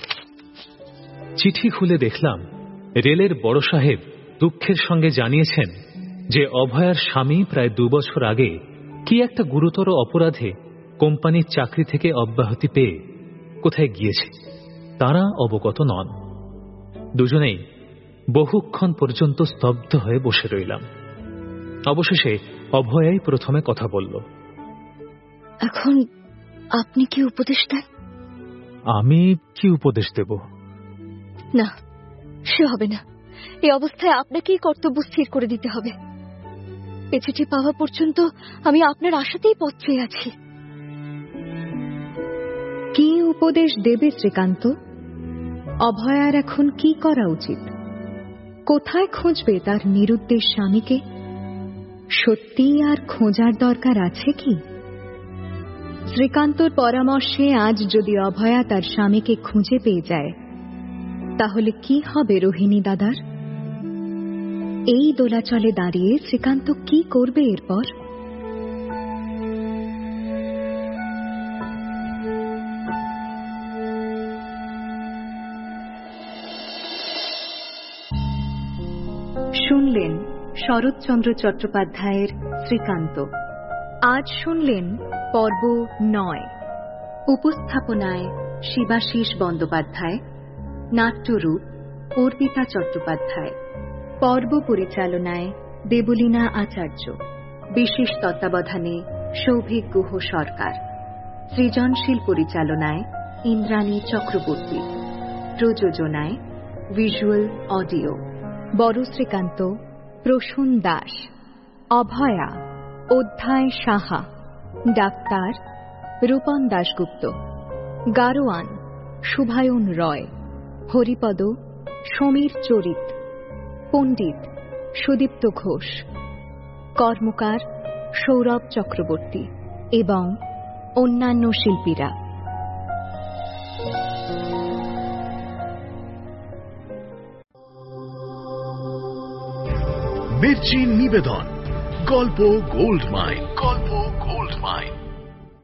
[SPEAKER 3] চিঠি খুলে দেখলাম রেলের বড় সাহেব দুঃখের সঙ্গে জানিয়েছেন যে অভয়ার স্বামী প্রায় 2 বছর আগে কি একটা গুরুতর অপরাধে কোম্পানির চাকরি থেকে অব্যাহতি পেয়ে কোথায় গিয়েছে, তারা অবগত নন। দুজনেই বহুক্ষণ পর্যন্ত স্তব্ধ হয়ে বসে রইলাম। অবশেষে অভয়াই প্রথমে কথা বলল।
[SPEAKER 6] এখন আপনি কি উপদেশ দেন?
[SPEAKER 3] আমি কি উপদেশ দেব?
[SPEAKER 6] না, সে হবে না। এই অবস্থায় আপনাকেই কর্তব্য স্থির করে দিতে হবে। এ চিঠি পাওয়া পর্যন্ত আমি আপনার আশাতেই পথ চেয়ে আছি।
[SPEAKER 4] কি উপদেশ দেবে শ্রীকান্ত? অভয়ার এখন কি করা উচিত? কোথায় খুঁজবে তার নিরুদ্দেশ স্বামীকে? সত্যিই আর খোঁজার দরকার আছে কি? শ্রীকান্তর পরামর্শে আজ যদি অভয়া তার স্বামীকে খুঁজে পেয়ে যায়, তাহলে কি হবে রোহিণী দাদার? এই দোলাচলে দাঁড়িয়ে শ্রীকান্ত কি করবে এরপর? শুনলেন শরৎচন্দ্র চট্টোপাধ্যায়ের শ্রীকান্ত। আজ শুনলেন পর্ব 9। উপস্থাপনায় শিবাশিস বন্দ্যোপাধ্যায়, নাট্যরূপ অর্পিতা চট্টোপাধ্যায়, পর্ব পরিচালনায় দেবলীনা আচার্য, বিশেষ তত্ত্বাবধানে সৌভিক গুহ সরকার, সৃজনশীল পরিচালনায় ইন্দ্রাণী চক্রবর্তী, প্রযোজনায় ভিজুয়াল অডিও। বড় শ্রীকান্ত প্রসূন দাস, অভয়া অধ্যায় সাহা, ডাক্তার রূপন দাশগুপ্ত, গারোয়ান শুভায়ন রয়, হরিপদ সমীর চরিত, পণ্ডিত সুদীপ্ত ঘোষ, কর্মকার সৌরভ চক্রবর্তী এবং অন্যান্য শিল্পীরা।
[SPEAKER 1] মির্চি নিবেদন গল্প গোল্ড মাইন। গল্প গোল্ড মাইন।